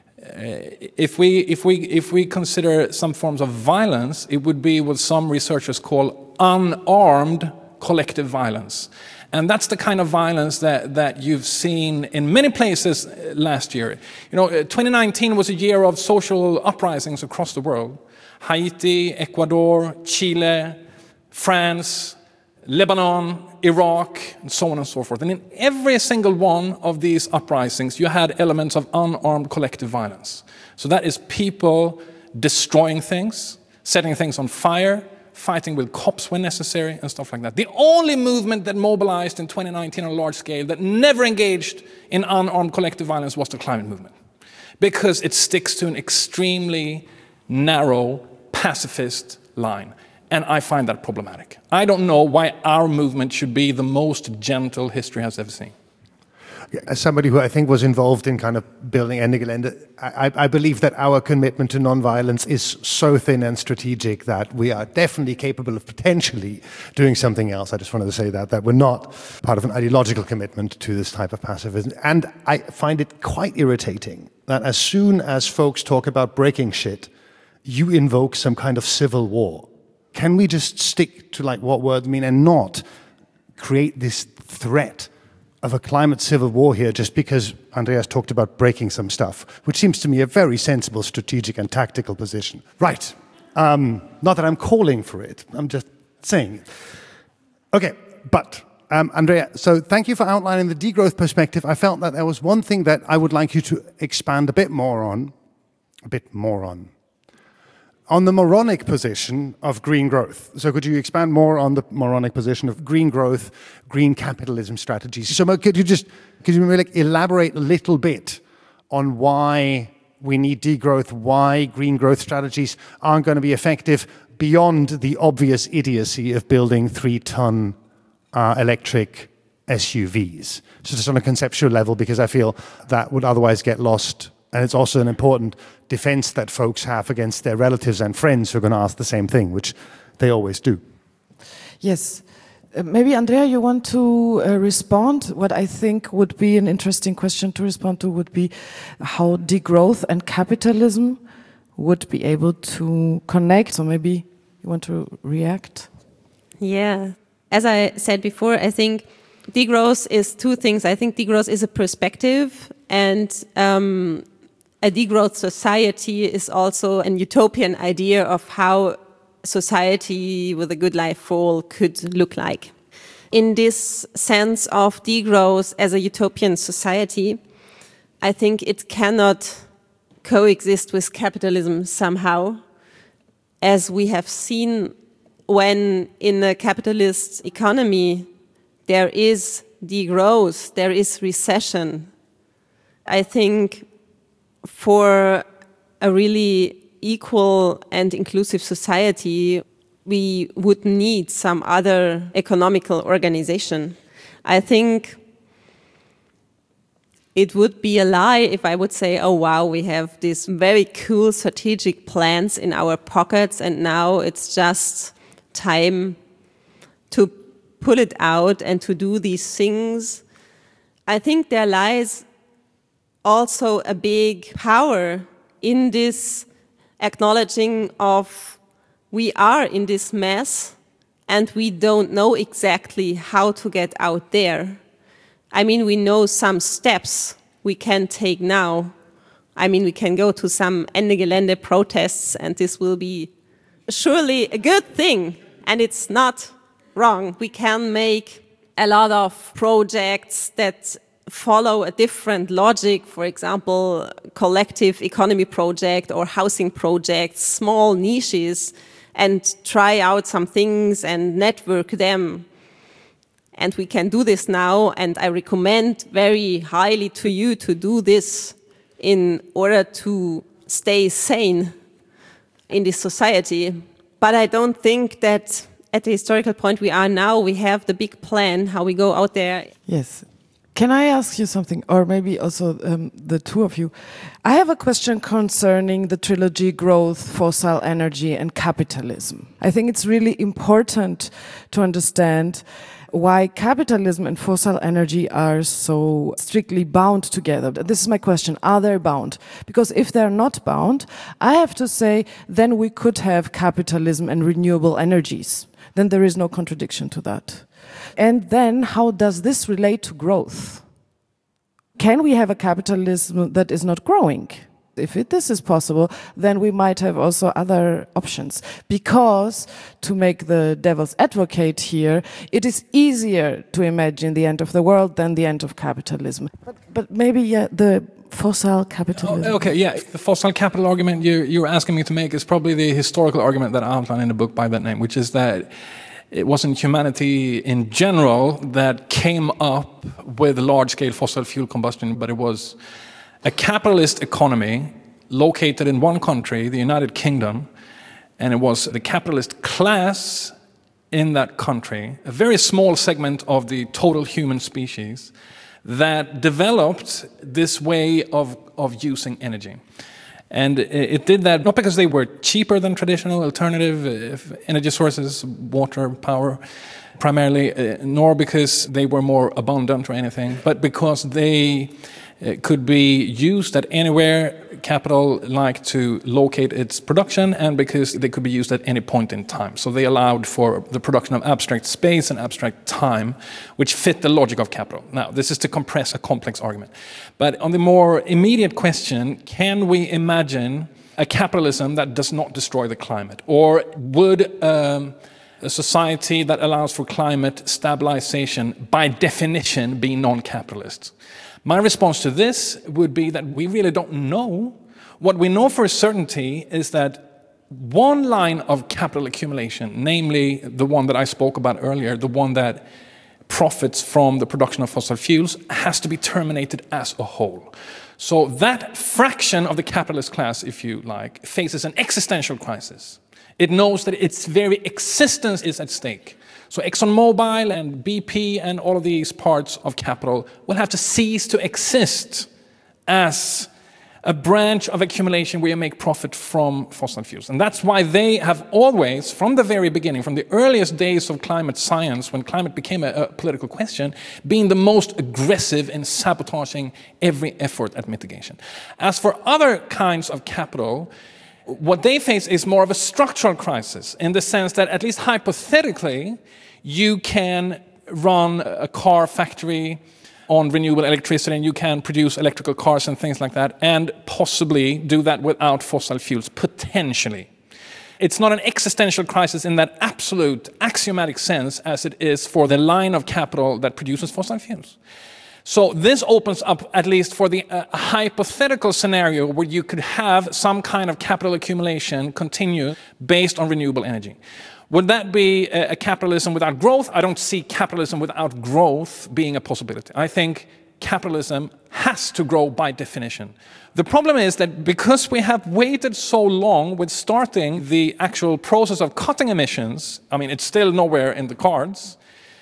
If we consider some forms of violence, it would be what some researchers call unarmed collective violence. And that's the kind of violence that you've seen in many places last year. 2019 was a year of social uprisings across the world. Haiti, Ecuador, Chile, France, Lebanon, Iraq, and so on and so forth. And in every single one of these uprisings, you had elements of unarmed collective violence. So that is people destroying things, setting things on fire, fighting with cops when necessary, and stuff like that. The only movement that mobilized in 2019 on a large scale that never engaged in unarmed collective violence was the climate movement, because it sticks to an extremely narrow, pacifist line. And I find that problematic. I don't know why our movement should be the most gentle history has ever seen. As somebody who I think was involved in kind of building Ende Gelände, I believe that our commitment to nonviolence is so thin and strategic that we are definitely capable of potentially doing something else. I just wanted to say that we're not part of an ideological commitment to this type of pacifism. And I find it quite irritating that as soon as folks talk about breaking shit, you invoke some kind of civil war. Can we just stick to what words mean and not create this threat of a climate civil war here just because Andreas talked about breaking some stuff, which seems to me a very sensible strategic and tactical position. Right. Not that I'm calling for it. I'm just saying it. Okay, but Andrea, so thank you for outlining the degrowth perspective. I felt that there was one thing that I would like you to expand a bit more on. On the moronic position of green growth. So could you expand more on the moronic position of green growth, green capitalism strategies? So could you really elaborate a little bit on why we need degrowth, why green growth strategies aren't going to be effective beyond the obvious idiocy of building 3-ton electric SUVs? So just on a conceptual level, because I feel that would otherwise get lost. And it's also an important defense that folks have against their relatives and friends who are going to ask the same thing, which they always do. Yes. Maybe, Andrea, you want to respond? What I think would be an interesting question to respond to would be how degrowth and capitalism would be able to connect. So maybe you want to react? Yeah. As I said before, I think degrowth is two things. I think degrowth is a perspective, and a degrowth society is also an utopian idea of how society with a good life for all could look like. In this sense of degrowth as a utopian society, I think it cannot coexist with capitalism somehow, as we have seen when in a capitalist economy there is degrowth, there is recession. I think for a really equal and inclusive society, we would need some other economical organization. I think it would be a lie if I would say, oh wow, we have these very cool strategic plans in our pockets and now it's just time to pull it out and to do these things. I think there lies also a big power in this acknowledging of we are in this mess and we don't know exactly how to get out there. I mean, we know some steps we can take now. I mean, we can go to some Ende Gelände protests and this will be surely a good thing, and it's not wrong. We can make a lot of projects that follow a different logic, for example, collective economy project or housing projects, small niches, and try out some things and network them. And we can do this now, and I recommend very highly to you to do this in order to stay sane in this society. But I don't think that at the historical point we are now, we have the big plan, how we go out there. Yes. Can I ask you something, or maybe also the two of you? I have a question concerning the trilogy growth, fossil energy, and capitalism. I think it's really important to understand why capitalism and fossil energy are so strictly bound together. This is my question. Are they bound? Because if they're not bound, I have to say, then we could have capitalism and renewable energies. Then there is no contradiction to that. And then how does this relate to growth? Can we have a capitalism that is not growing? If this is possible, then we might have also other options. Because, to make the devil's advocate here, it is easier to imagine the end of the world than the end of capitalism. But maybe the fossil capitalism. Okay, yeah. The fossil capital argument you're asking me to make is probably the historical argument that I outline in the book by that name, which is that it wasn't humanity in general that came up with large-scale fossil fuel combustion, but it was a capitalist economy located in one country, the United Kingdom, and it was the capitalist class in that country, a very small segment of the total human species, that developed this way of using energy. And it did that not because they were cheaper than traditional alternative energy sources, water, power, primarily, nor because they were more abundant or anything, but because they could be used at anywhere capital like to locate its production, and because they could be used at any point in time. So they allowed for the production of abstract space and abstract time, which fit the logic of capital. Now, this is to compress a complex argument. But on the more immediate question, can we imagine a capitalism that does not destroy the climate? Or would a society that allows for climate stabilization by definition be non-capitalist? My response to this would be that we really don't know. What we know for certainty is that one line of capital accumulation, namely the one that I spoke about earlier, the one that profits from the production of fossil fuels, has to be terminated as a whole. So that fraction of the capitalist class, if you like, faces an existential crisis. It knows that its very existence is at stake. So ExxonMobil and BP and all of these parts of capital will have to cease to exist as a branch of accumulation where you make profit from fossil fuels. And that's why they have always, from the very beginning, from the earliest days of climate science, when climate became a political question, been the most aggressive in sabotaging every effort at mitigation. As for other kinds of capital, what they face is more of a structural crisis, in the sense that, at least hypothetically, you can run a car factory on renewable electricity, and you can produce electrical cars and things like that, and possibly do that without fossil fuels, potentially. It's not an existential crisis in that absolute axiomatic sense as it is for the line of capital that produces fossil fuels. So this opens up, at least for the hypothetical scenario, where you could have some kind of capital accumulation continue based on renewable energy. Would that be a capitalism without growth? I don't see capitalism without growth being a possibility. I think capitalism has to grow by definition. The problem is that because we have waited so long with starting the actual process of cutting emissions, I mean, it's still nowhere in the cards.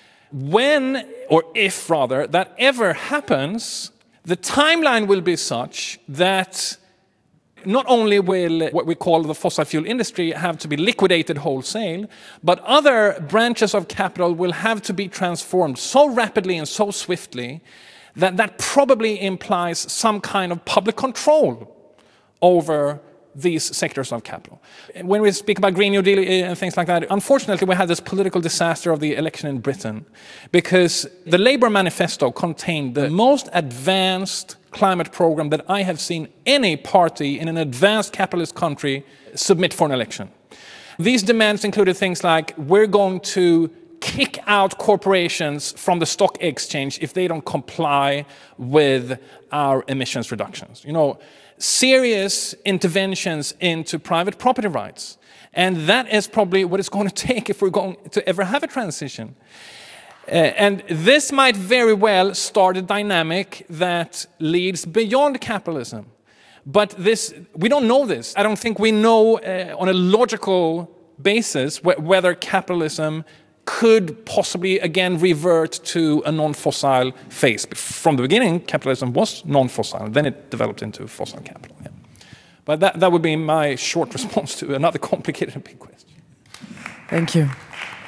When, or if rather, that ever happens, the timeline will be such that not only will what we call the fossil fuel industry have to be liquidated wholesale, but other branches of capital will have to be transformed so rapidly and so swiftly that that probably implies some kind of public control over these sectors of capital. When we speak about Green New Deal and things like that, unfortunately we had this political disaster of the election in Britain, because the Labour manifesto contained the most advanced climate program that I have seen any party in an advanced capitalist country submit for an election. These demands included things like, we're going to kick out corporations from the stock exchange if they don't comply with our emissions reductions. You know, serious interventions into private property rights. And that is probably what it's going to take if we're going to ever have a transition. And this might very well start a dynamic that leads beyond capitalism. But we don't know this. I don't think we know on a logical basis whether capitalism could possibly again revert to a non-fossil phase. From the beginning, capitalism was non-fossil, then it developed into fossil capital. Yeah. But that would be my short response to another complicated and big question. Thank you.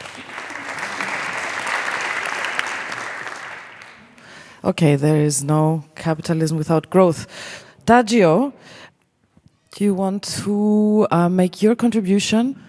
Okay, there is no capitalism without growth. Daggio, do you want to make your contribution?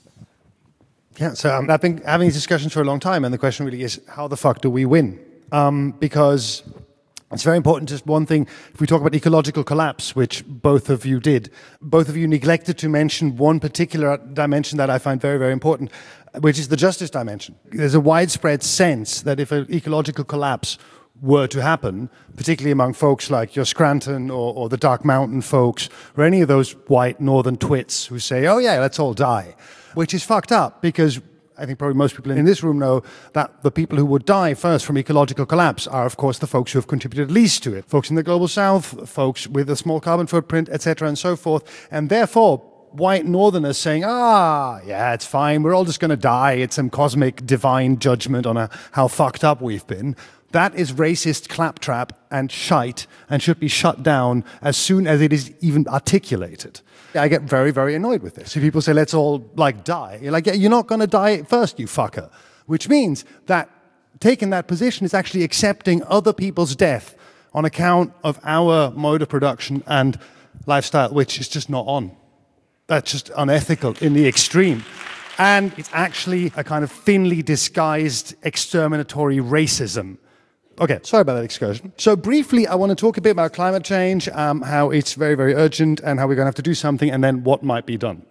Yeah, so I've been having these discussions for a long time, and the question really is, how the fuck do we win? Because it's very important, just one thing, if we talk about ecological collapse, which both of you did, both of you neglected to mention one particular dimension that I find very, very important, which is the justice dimension. There's a widespread sense that if an ecological collapse were to happen, particularly among folks like your Scranton or the Dark Mountain folks, or any of those white northern twits who say, oh yeah, let's all die, which is fucked up, because I think probably most people in this room know that the people who would die first from ecological collapse are, of course, the folks who have contributed least to it. Folks in the global south, folks with a small carbon footprint, etc., and so forth. And therefore, white northerners saying, yeah, it's fine, we're all just going to die, it's some cosmic divine judgment on how fucked up we've been. That is racist claptrap and shite and should be shut down as soon as it is even articulated. I get very, very annoyed with this. If people say, let's all, die, you're like, yeah, you're not going to die first, you fucker. Which means that taking that position is actually accepting other people's death on account of our mode of production and lifestyle, which is just not on. That's just unethical in the extreme. And it's actually a kind of thinly disguised exterminatory racism. Okay, sorry about that excursion. So briefly, I want to talk a bit about climate change, how it's very, very urgent, and how we're going to have to do something, and then what might be done.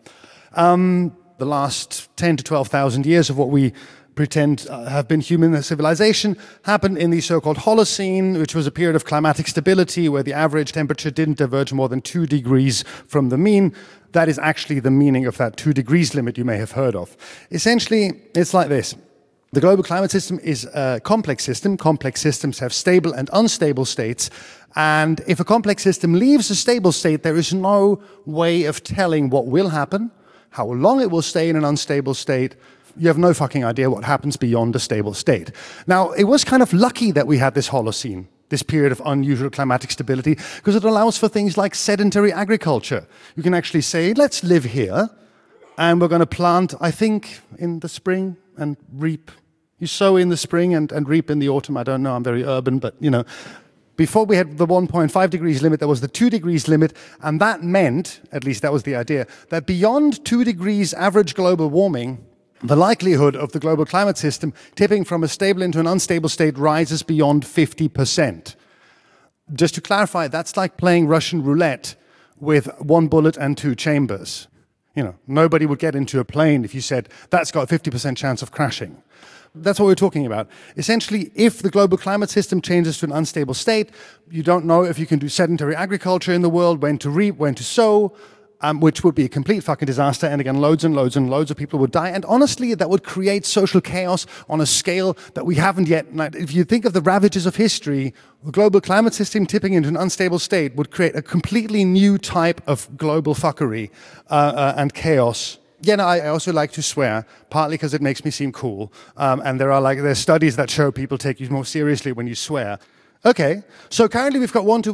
The last 10 to 12,000 years of what we pretend have been human civilization happened in the so-called Holocene, which was a period of climatic stability where the average temperature didn't diverge more than 2 degrees from the mean. That is actually the meaning of that 2 degrees limit you may have heard of. Essentially, it's like this. The global climate system is a complex system. Complex systems have stable and unstable states. And if a complex system leaves a stable state, there is no way of telling what will happen, how long it will stay in an unstable state. You have no fucking idea what happens beyond a stable state. Now, it was kind of lucky that we had this Holocene, this period of unusual climatic stability, because it allows for things like sedentary agriculture. You can actually say, let's live here, and we're going to plant, I think, in the spring and reap. You sow in the spring and reap in the autumn. I don't know, I'm very urban, but before we had the 1.5 degrees limit, there was the 2 degrees limit, and that meant, at least that was the idea, that beyond 2 degrees average global warming, the likelihood of the global climate system tipping from a stable into an unstable state rises beyond 50%. Just to clarify, that's like playing Russian roulette with 1 bullet and 2 chambers. Nobody would get into a plane if you said, that's got a 50% chance of crashing. That's what we're talking about. Essentially, if the global climate system changes to an unstable state, you don't know if you can do sedentary agriculture in the world, when to reap, when to sow, which would be a complete fucking disaster. And again, loads and loads and loads of people would die. And honestly, that would create social chaos on a scale that we haven't yet. If you think of the ravages of history, the global climate system tipping into an unstable state would create a completely new type of global fuckery and chaos. Yeah, no, I also like to swear, partly because it makes me seem cool. And there's studies that show people take you more seriously when you swear. Okay, so currently we've got 1.1 to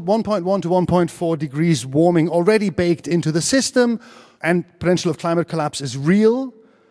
1.4 degrees warming already baked into the system, and potential of climate collapse is real.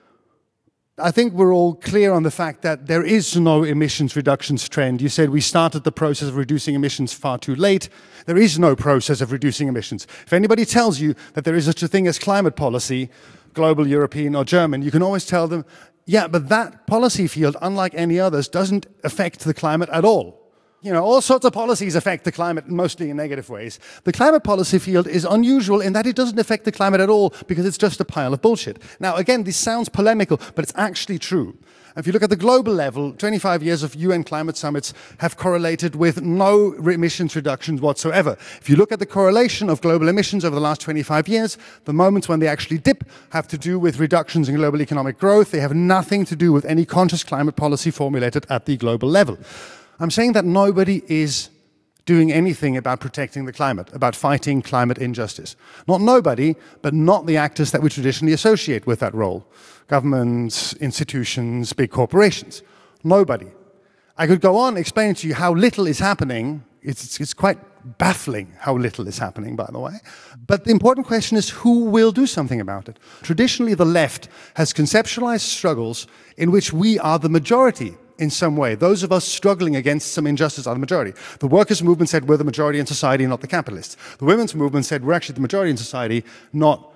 I think we're all clear on the fact that there is no emissions reductions trend. You said we started the process of reducing emissions far too late. There is no process of reducing emissions. If anybody tells you that there is such a thing as climate policy, global, European, or German, you can always tell them, yeah, but that policy field, unlike any others, doesn't affect the climate at all. all sorts of policies affect the climate, mostly in negative ways. The climate policy field is unusual in that it doesn't affect the climate at all because it's just a pile of bullshit. Now, again, this sounds polemical, but it's actually true. If you look at the global level, 25 years of UN climate summits have correlated with no emissions reductions whatsoever. If you look at the correlation of global emissions over the last 25 years, the moments when they actually dip have to do with reductions in global economic growth. They have nothing to do with any conscious climate policy formulated at the global level. I'm saying that nobody is doing anything about protecting the climate, about fighting climate injustice. Not nobody, but not the actors that we traditionally associate with that role. Governments, institutions, big corporations. Nobody. I could go on explaining to you how little is happening. It's quite baffling how little is happening, by the way. But the important question is who will do something about it? Traditionally, the left has conceptualized struggles in which we are the majority in some way. Those of us struggling against some injustice are the majority. The workers' movement said we're the majority in society, not the capitalists. The women's movement said we're actually the majority in society, not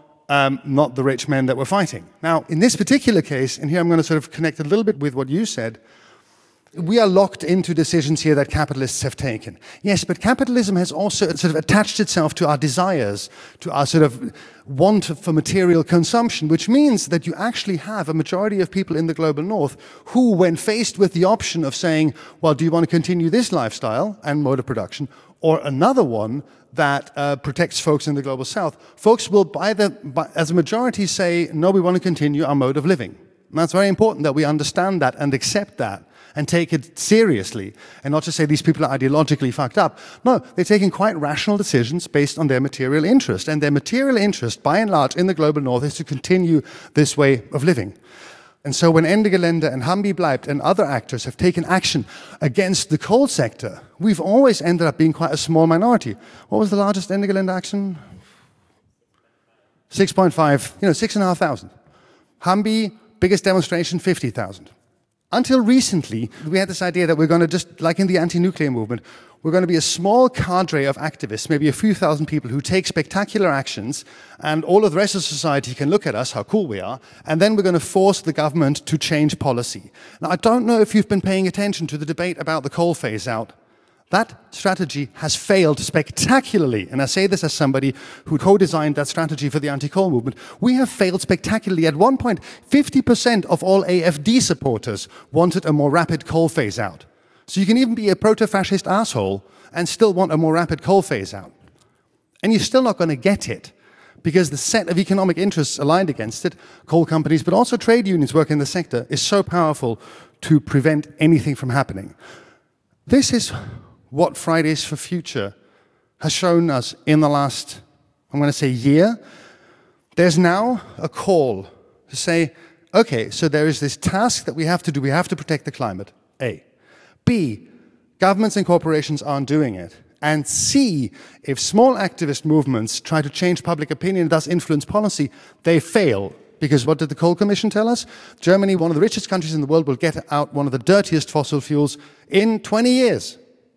the rich men that we're fighting. Now, in this particular case, and here I'm going to sort of connect a little bit with what you said, we are locked into decisions here that capitalists have taken. Yes, but capitalism has also sort of attached itself to our desires, to our sort of want for material consumption, which means that you actually have a majority of people in the global north who, when faced with the option of saying, well, do you want to continue this lifestyle and mode of production, or another one that protects folks in the global south, folks will, as a majority, say, no, we want to continue our mode of living. And that's very important that we understand that and accept that and take it seriously, and not just say these people are ideologically fucked up. No, they're taking quite rational decisions based on their material interest, and their material interest, by and large, in the global north is to continue this way of living. And so when Ende Gelände and Hambi Bleibt and other actors have taken action against the coal sector, we've always ended up being quite a small minority. What was the largest Ende Gelände action? 6.5, 6,500. Hambi, biggest demonstration, 50,000. Until recently, we had this idea that we're going to just, like in the anti-nuclear movement, we're going to be a small cadre of activists, maybe a few thousand people who take spectacular actions, and all of the rest of society can look at us, how cool we are, and then we're going to force the government to change policy. Now, I don't know if you've been paying attention to the debate about the coal phase-out. That strategy has failed spectacularly, and I say this as somebody who co-designed that strategy for the anti-coal movement. We have failed spectacularly. At one point, 50% of all AFD supporters wanted a more rapid coal phase-out. So you can even be a proto-fascist asshole and still want a more rapid coal phase-out. And you're still not going to get it, because the set of economic interests aligned against it, coal companies, but also trade unions working in the sector, is so powerful to prevent anything from happening. This is what Fridays for Future has shown us in the last, I'm going to say, year. There's now a call to say, okay, so there is this task that we have to do. We have to protect the climate, A. B, governments and corporations aren't doing it. And C, if small activist movements try to change public opinion and thus influence policy, they fail. Because what did the Coal Commission tell us? Germany, one of the richest countries in the world, will get out one of the dirtiest fossil fuels in 20 years.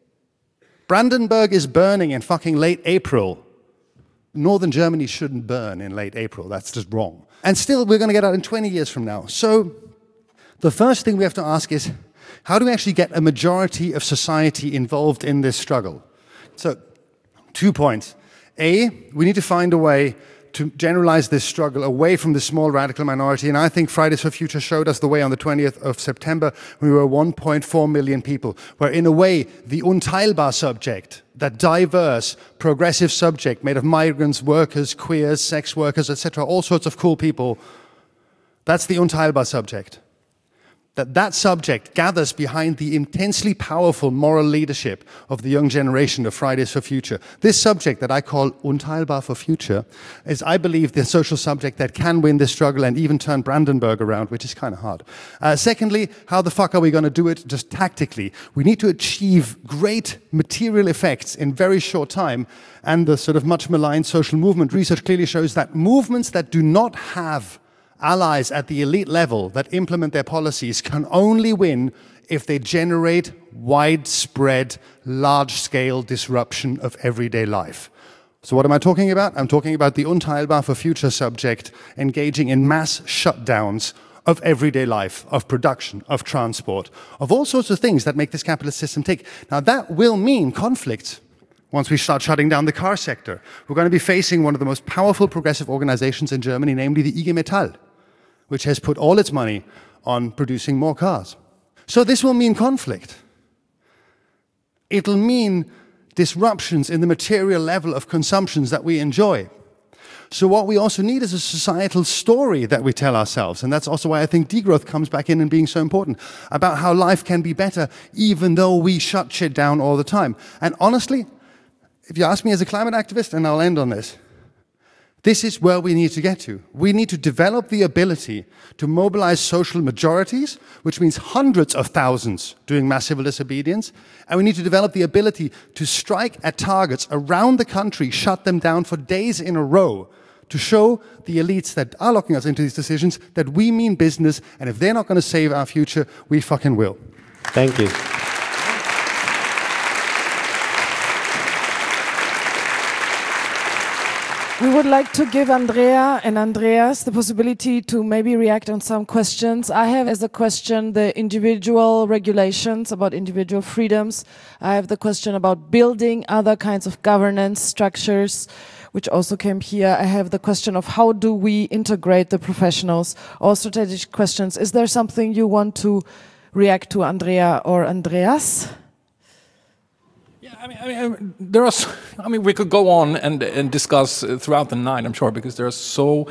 Brandenburg is burning in fucking late April. Northern Germany shouldn't burn in late April. That's just wrong. And still, we're going to get out in 20 years from now. So the first thing we have to ask is, how do we actually get a majority of society involved in this struggle? So 2 points. A, we need to find a way to generalize this struggle away from the small radical minority. And I think Fridays for Future showed us the way on the 20th of September. We were 1.4 million people, where in a way, the unteilbar subject, that diverse, progressive subject made of migrants, workers, queers, sex workers, etc., all sorts of cool people, that's the unteilbar subject. That subject gathers behind the intensely powerful moral leadership of the young generation of Fridays for Future. This subject that I call unteilbar for future is, I believe, the social subject that can win this struggle and even turn Brandenburg around, which is kind of hard. Secondly, how the fuck are we going to do it just tactically? We need to achieve great material effects in very short time, and the sort of much maligned social movement research clearly shows that movements that do not have allies at the elite level that implement their policies can only win if they generate widespread, large-scale disruption of everyday life. So what am I talking about? I'm talking about the unteilbar for future subject engaging in mass shutdowns of everyday life, of production, of transport, of all sorts of things that make this capitalist system tick. Now that will mean conflict. Once we start shutting down the car sector, we're going to be facing one of the most powerful progressive organizations in Germany, namely the IG Metall, which has put all its money on producing more cars. So this will mean conflict. It'll mean disruptions in the material level of consumptions that we enjoy. So what we also need is a societal story that we tell ourselves. And that's also why I think degrowth comes back in and being so important, about how life can be better even though we shut shit down all the time. And honestly, if you ask me as a climate activist, and I'll end on this is where we need to get to. We need to develop the ability to mobilize social majorities, which means hundreds of thousands doing mass civil disobedience, and we need to develop the ability to strike at targets around the country, shut them down for days in a row, to show the elites that are locking us into these decisions that we mean business, and if they're not going to save our future, we fucking will. Thank you. We would like to give Andrea and Andreas the possibility to maybe react on some questions. I have as a question the individual regulations about individual freedoms. I have the question about building other kinds of governance structures, which also came here. I have the question of how do we integrate the professionals, all strategic questions. Is there something you want to react to, Andrea or Andreas? We could go on and discuss throughout the night, I'm sure, because there are so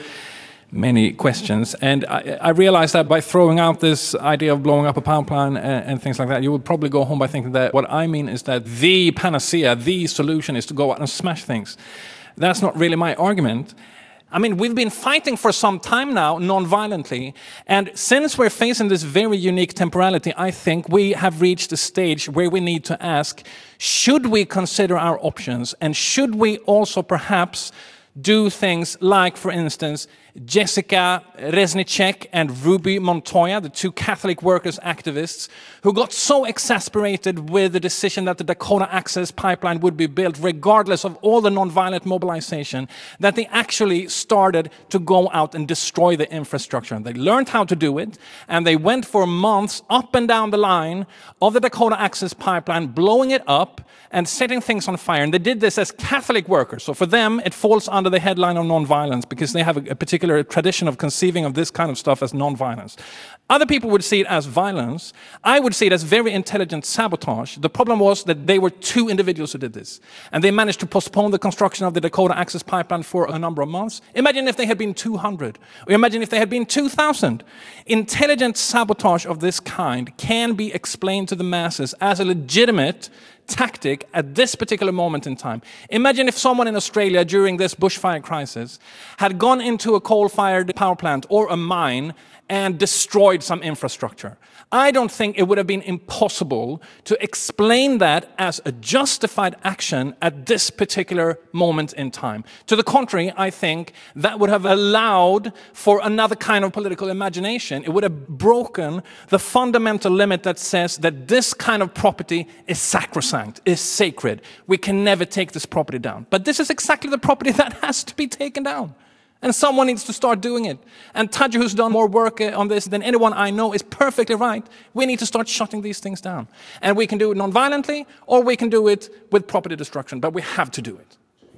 many questions. And I realize that by throwing out this idea of blowing up a power plant and things like that, you would probably go home by thinking that what I mean is that the panacea, the solution is to go out and smash things. That's not really my argument. I mean, we've been fighting for some time now, non-violently, and since we're facing this very unique temporality, I think we have reached a stage where we need to ask, should we consider our options, and should we also perhaps do things like, for instance, Jessica Reznicek and Ruby Montoya, the two Catholic workers activists, who got so exasperated with the decision that the Dakota Access Pipeline would be built, regardless of all the nonviolent mobilization, that they actually started to go out and destroy the infrastructure. They learned how to do it, and they went for months up and down the line of the Dakota Access Pipeline, blowing it up and setting things on fire. And they did this as Catholic workers. So for them, it falls under the headline of nonviolence because they have a particular tradition of conceiving of this kind of stuff as nonviolence. Other people would see it as violence. I would see it as very intelligent sabotage. The problem was that they were two individuals who did this. And they managed to postpone the construction of the Dakota Access Pipeline for a number of months. Imagine if they had been 200. Or imagine if they had been 2,000. Intelligent sabotage of this kind can be explained to the masses as a legitimate tactic at this particular moment in time. Imagine if someone in Australia during this bushfire crisis had gone into a coal-fired power plant or a mine and destroyed some infrastructure. I don't think it would have been impossible to explain that as a justified action at this particular moment in time. To the contrary, I think that would have allowed for another kind of political imagination. It would have broken the fundamental limit that says that this kind of property is sacrosanct, is sacred. We can never take this property down. But this is exactly the property that has to be taken down. And someone needs to start doing it. And Tadji, who's done more work on this than anyone I know, is perfectly right. We need to start shutting these things down. And we can do it non-violently, or we can do it with property destruction, but we have to do it.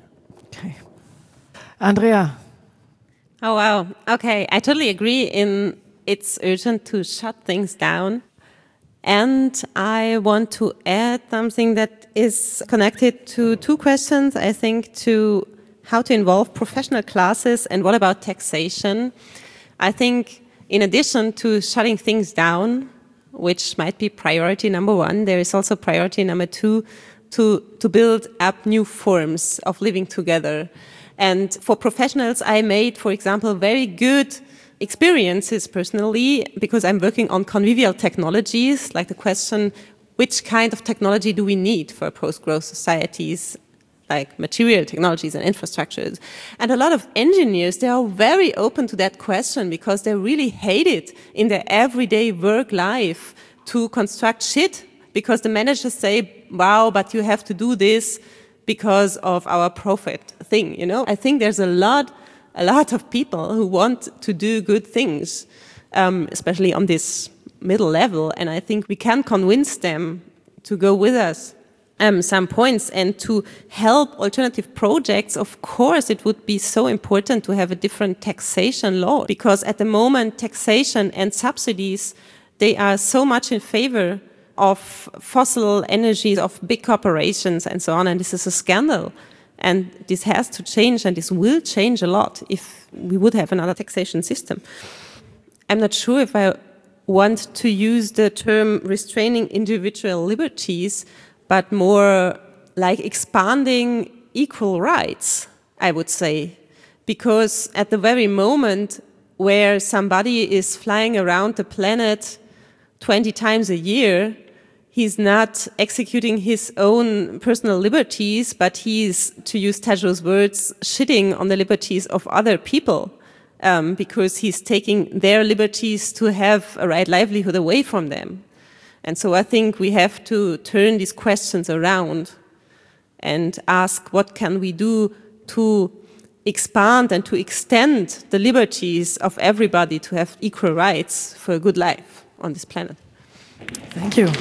Okay. Andrea. Oh, wow. Okay, I totally agree in it's urgent to shut things down. And I want to add something that is connected to two questions, I think, to how to involve professional classes and what about taxation. I think in addition to shutting things down, which might be priority number one, there is also priority number two to build up new forms of living together. And for professionals, I made, for example, very good experiences personally because I'm working on convivial technologies, like the question, which kind of technology do we need for post-growth societies, like material technologies and infrastructures. And a lot of engineers, they are very open to that question because they really hate it in their everyday work life to construct shit because the managers say, wow, but you have to do this because of our profit thing, you know? I think there's a lot of people who want to do good things. especially on this middle level. And I think we can convince them to go with us some points and to help alternative projects. Of course, it would be so important to have a different taxation law, because at the moment, taxation and subsidies, they are so much in favor of fossil energies, of big corporations and so on, and this is a scandal. And this has to change, and this will change a lot if we would have another taxation system. I'm not sure if I want to use the term restraining individual liberties, but more like expanding equal rights, I would say. Because at the very moment where somebody is flying around the planet 20 times a year, he's not executing his own personal liberties, but he's, to use Tadeusz's words, shitting on the liberties of other people, because he's taking their liberties to have a right livelihood away from them. And so I think we have to turn these questions around and ask, what can we do to expand and to extend the liberties of everybody to have equal rights for a good life on this planet? Thank you.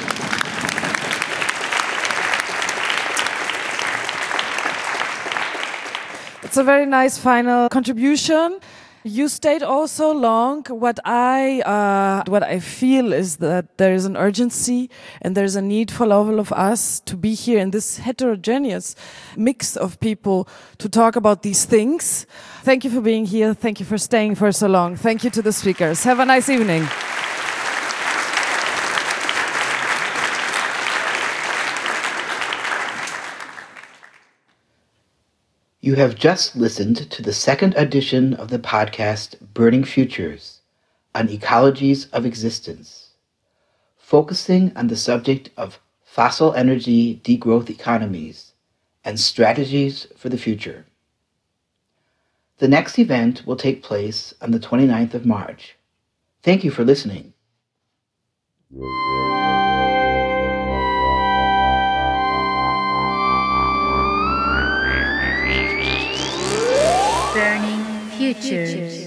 It's a very nice final contribution. You stayed also long. What I feel is that there is an urgency and there's a need for all of us to be here in this heterogeneous mix of people to talk about these things. Thank you for being here. Thank you for staying for so long. Thank you to the speakers. Have a nice evening. You have just listened to the second edition of the podcast Burning Futures on Ecologies of Existence, focusing on the subject of fossil energy degrowth economies and strategies for the future. The next event will take place on the 29th of March. Thank you for listening. Burning Futures.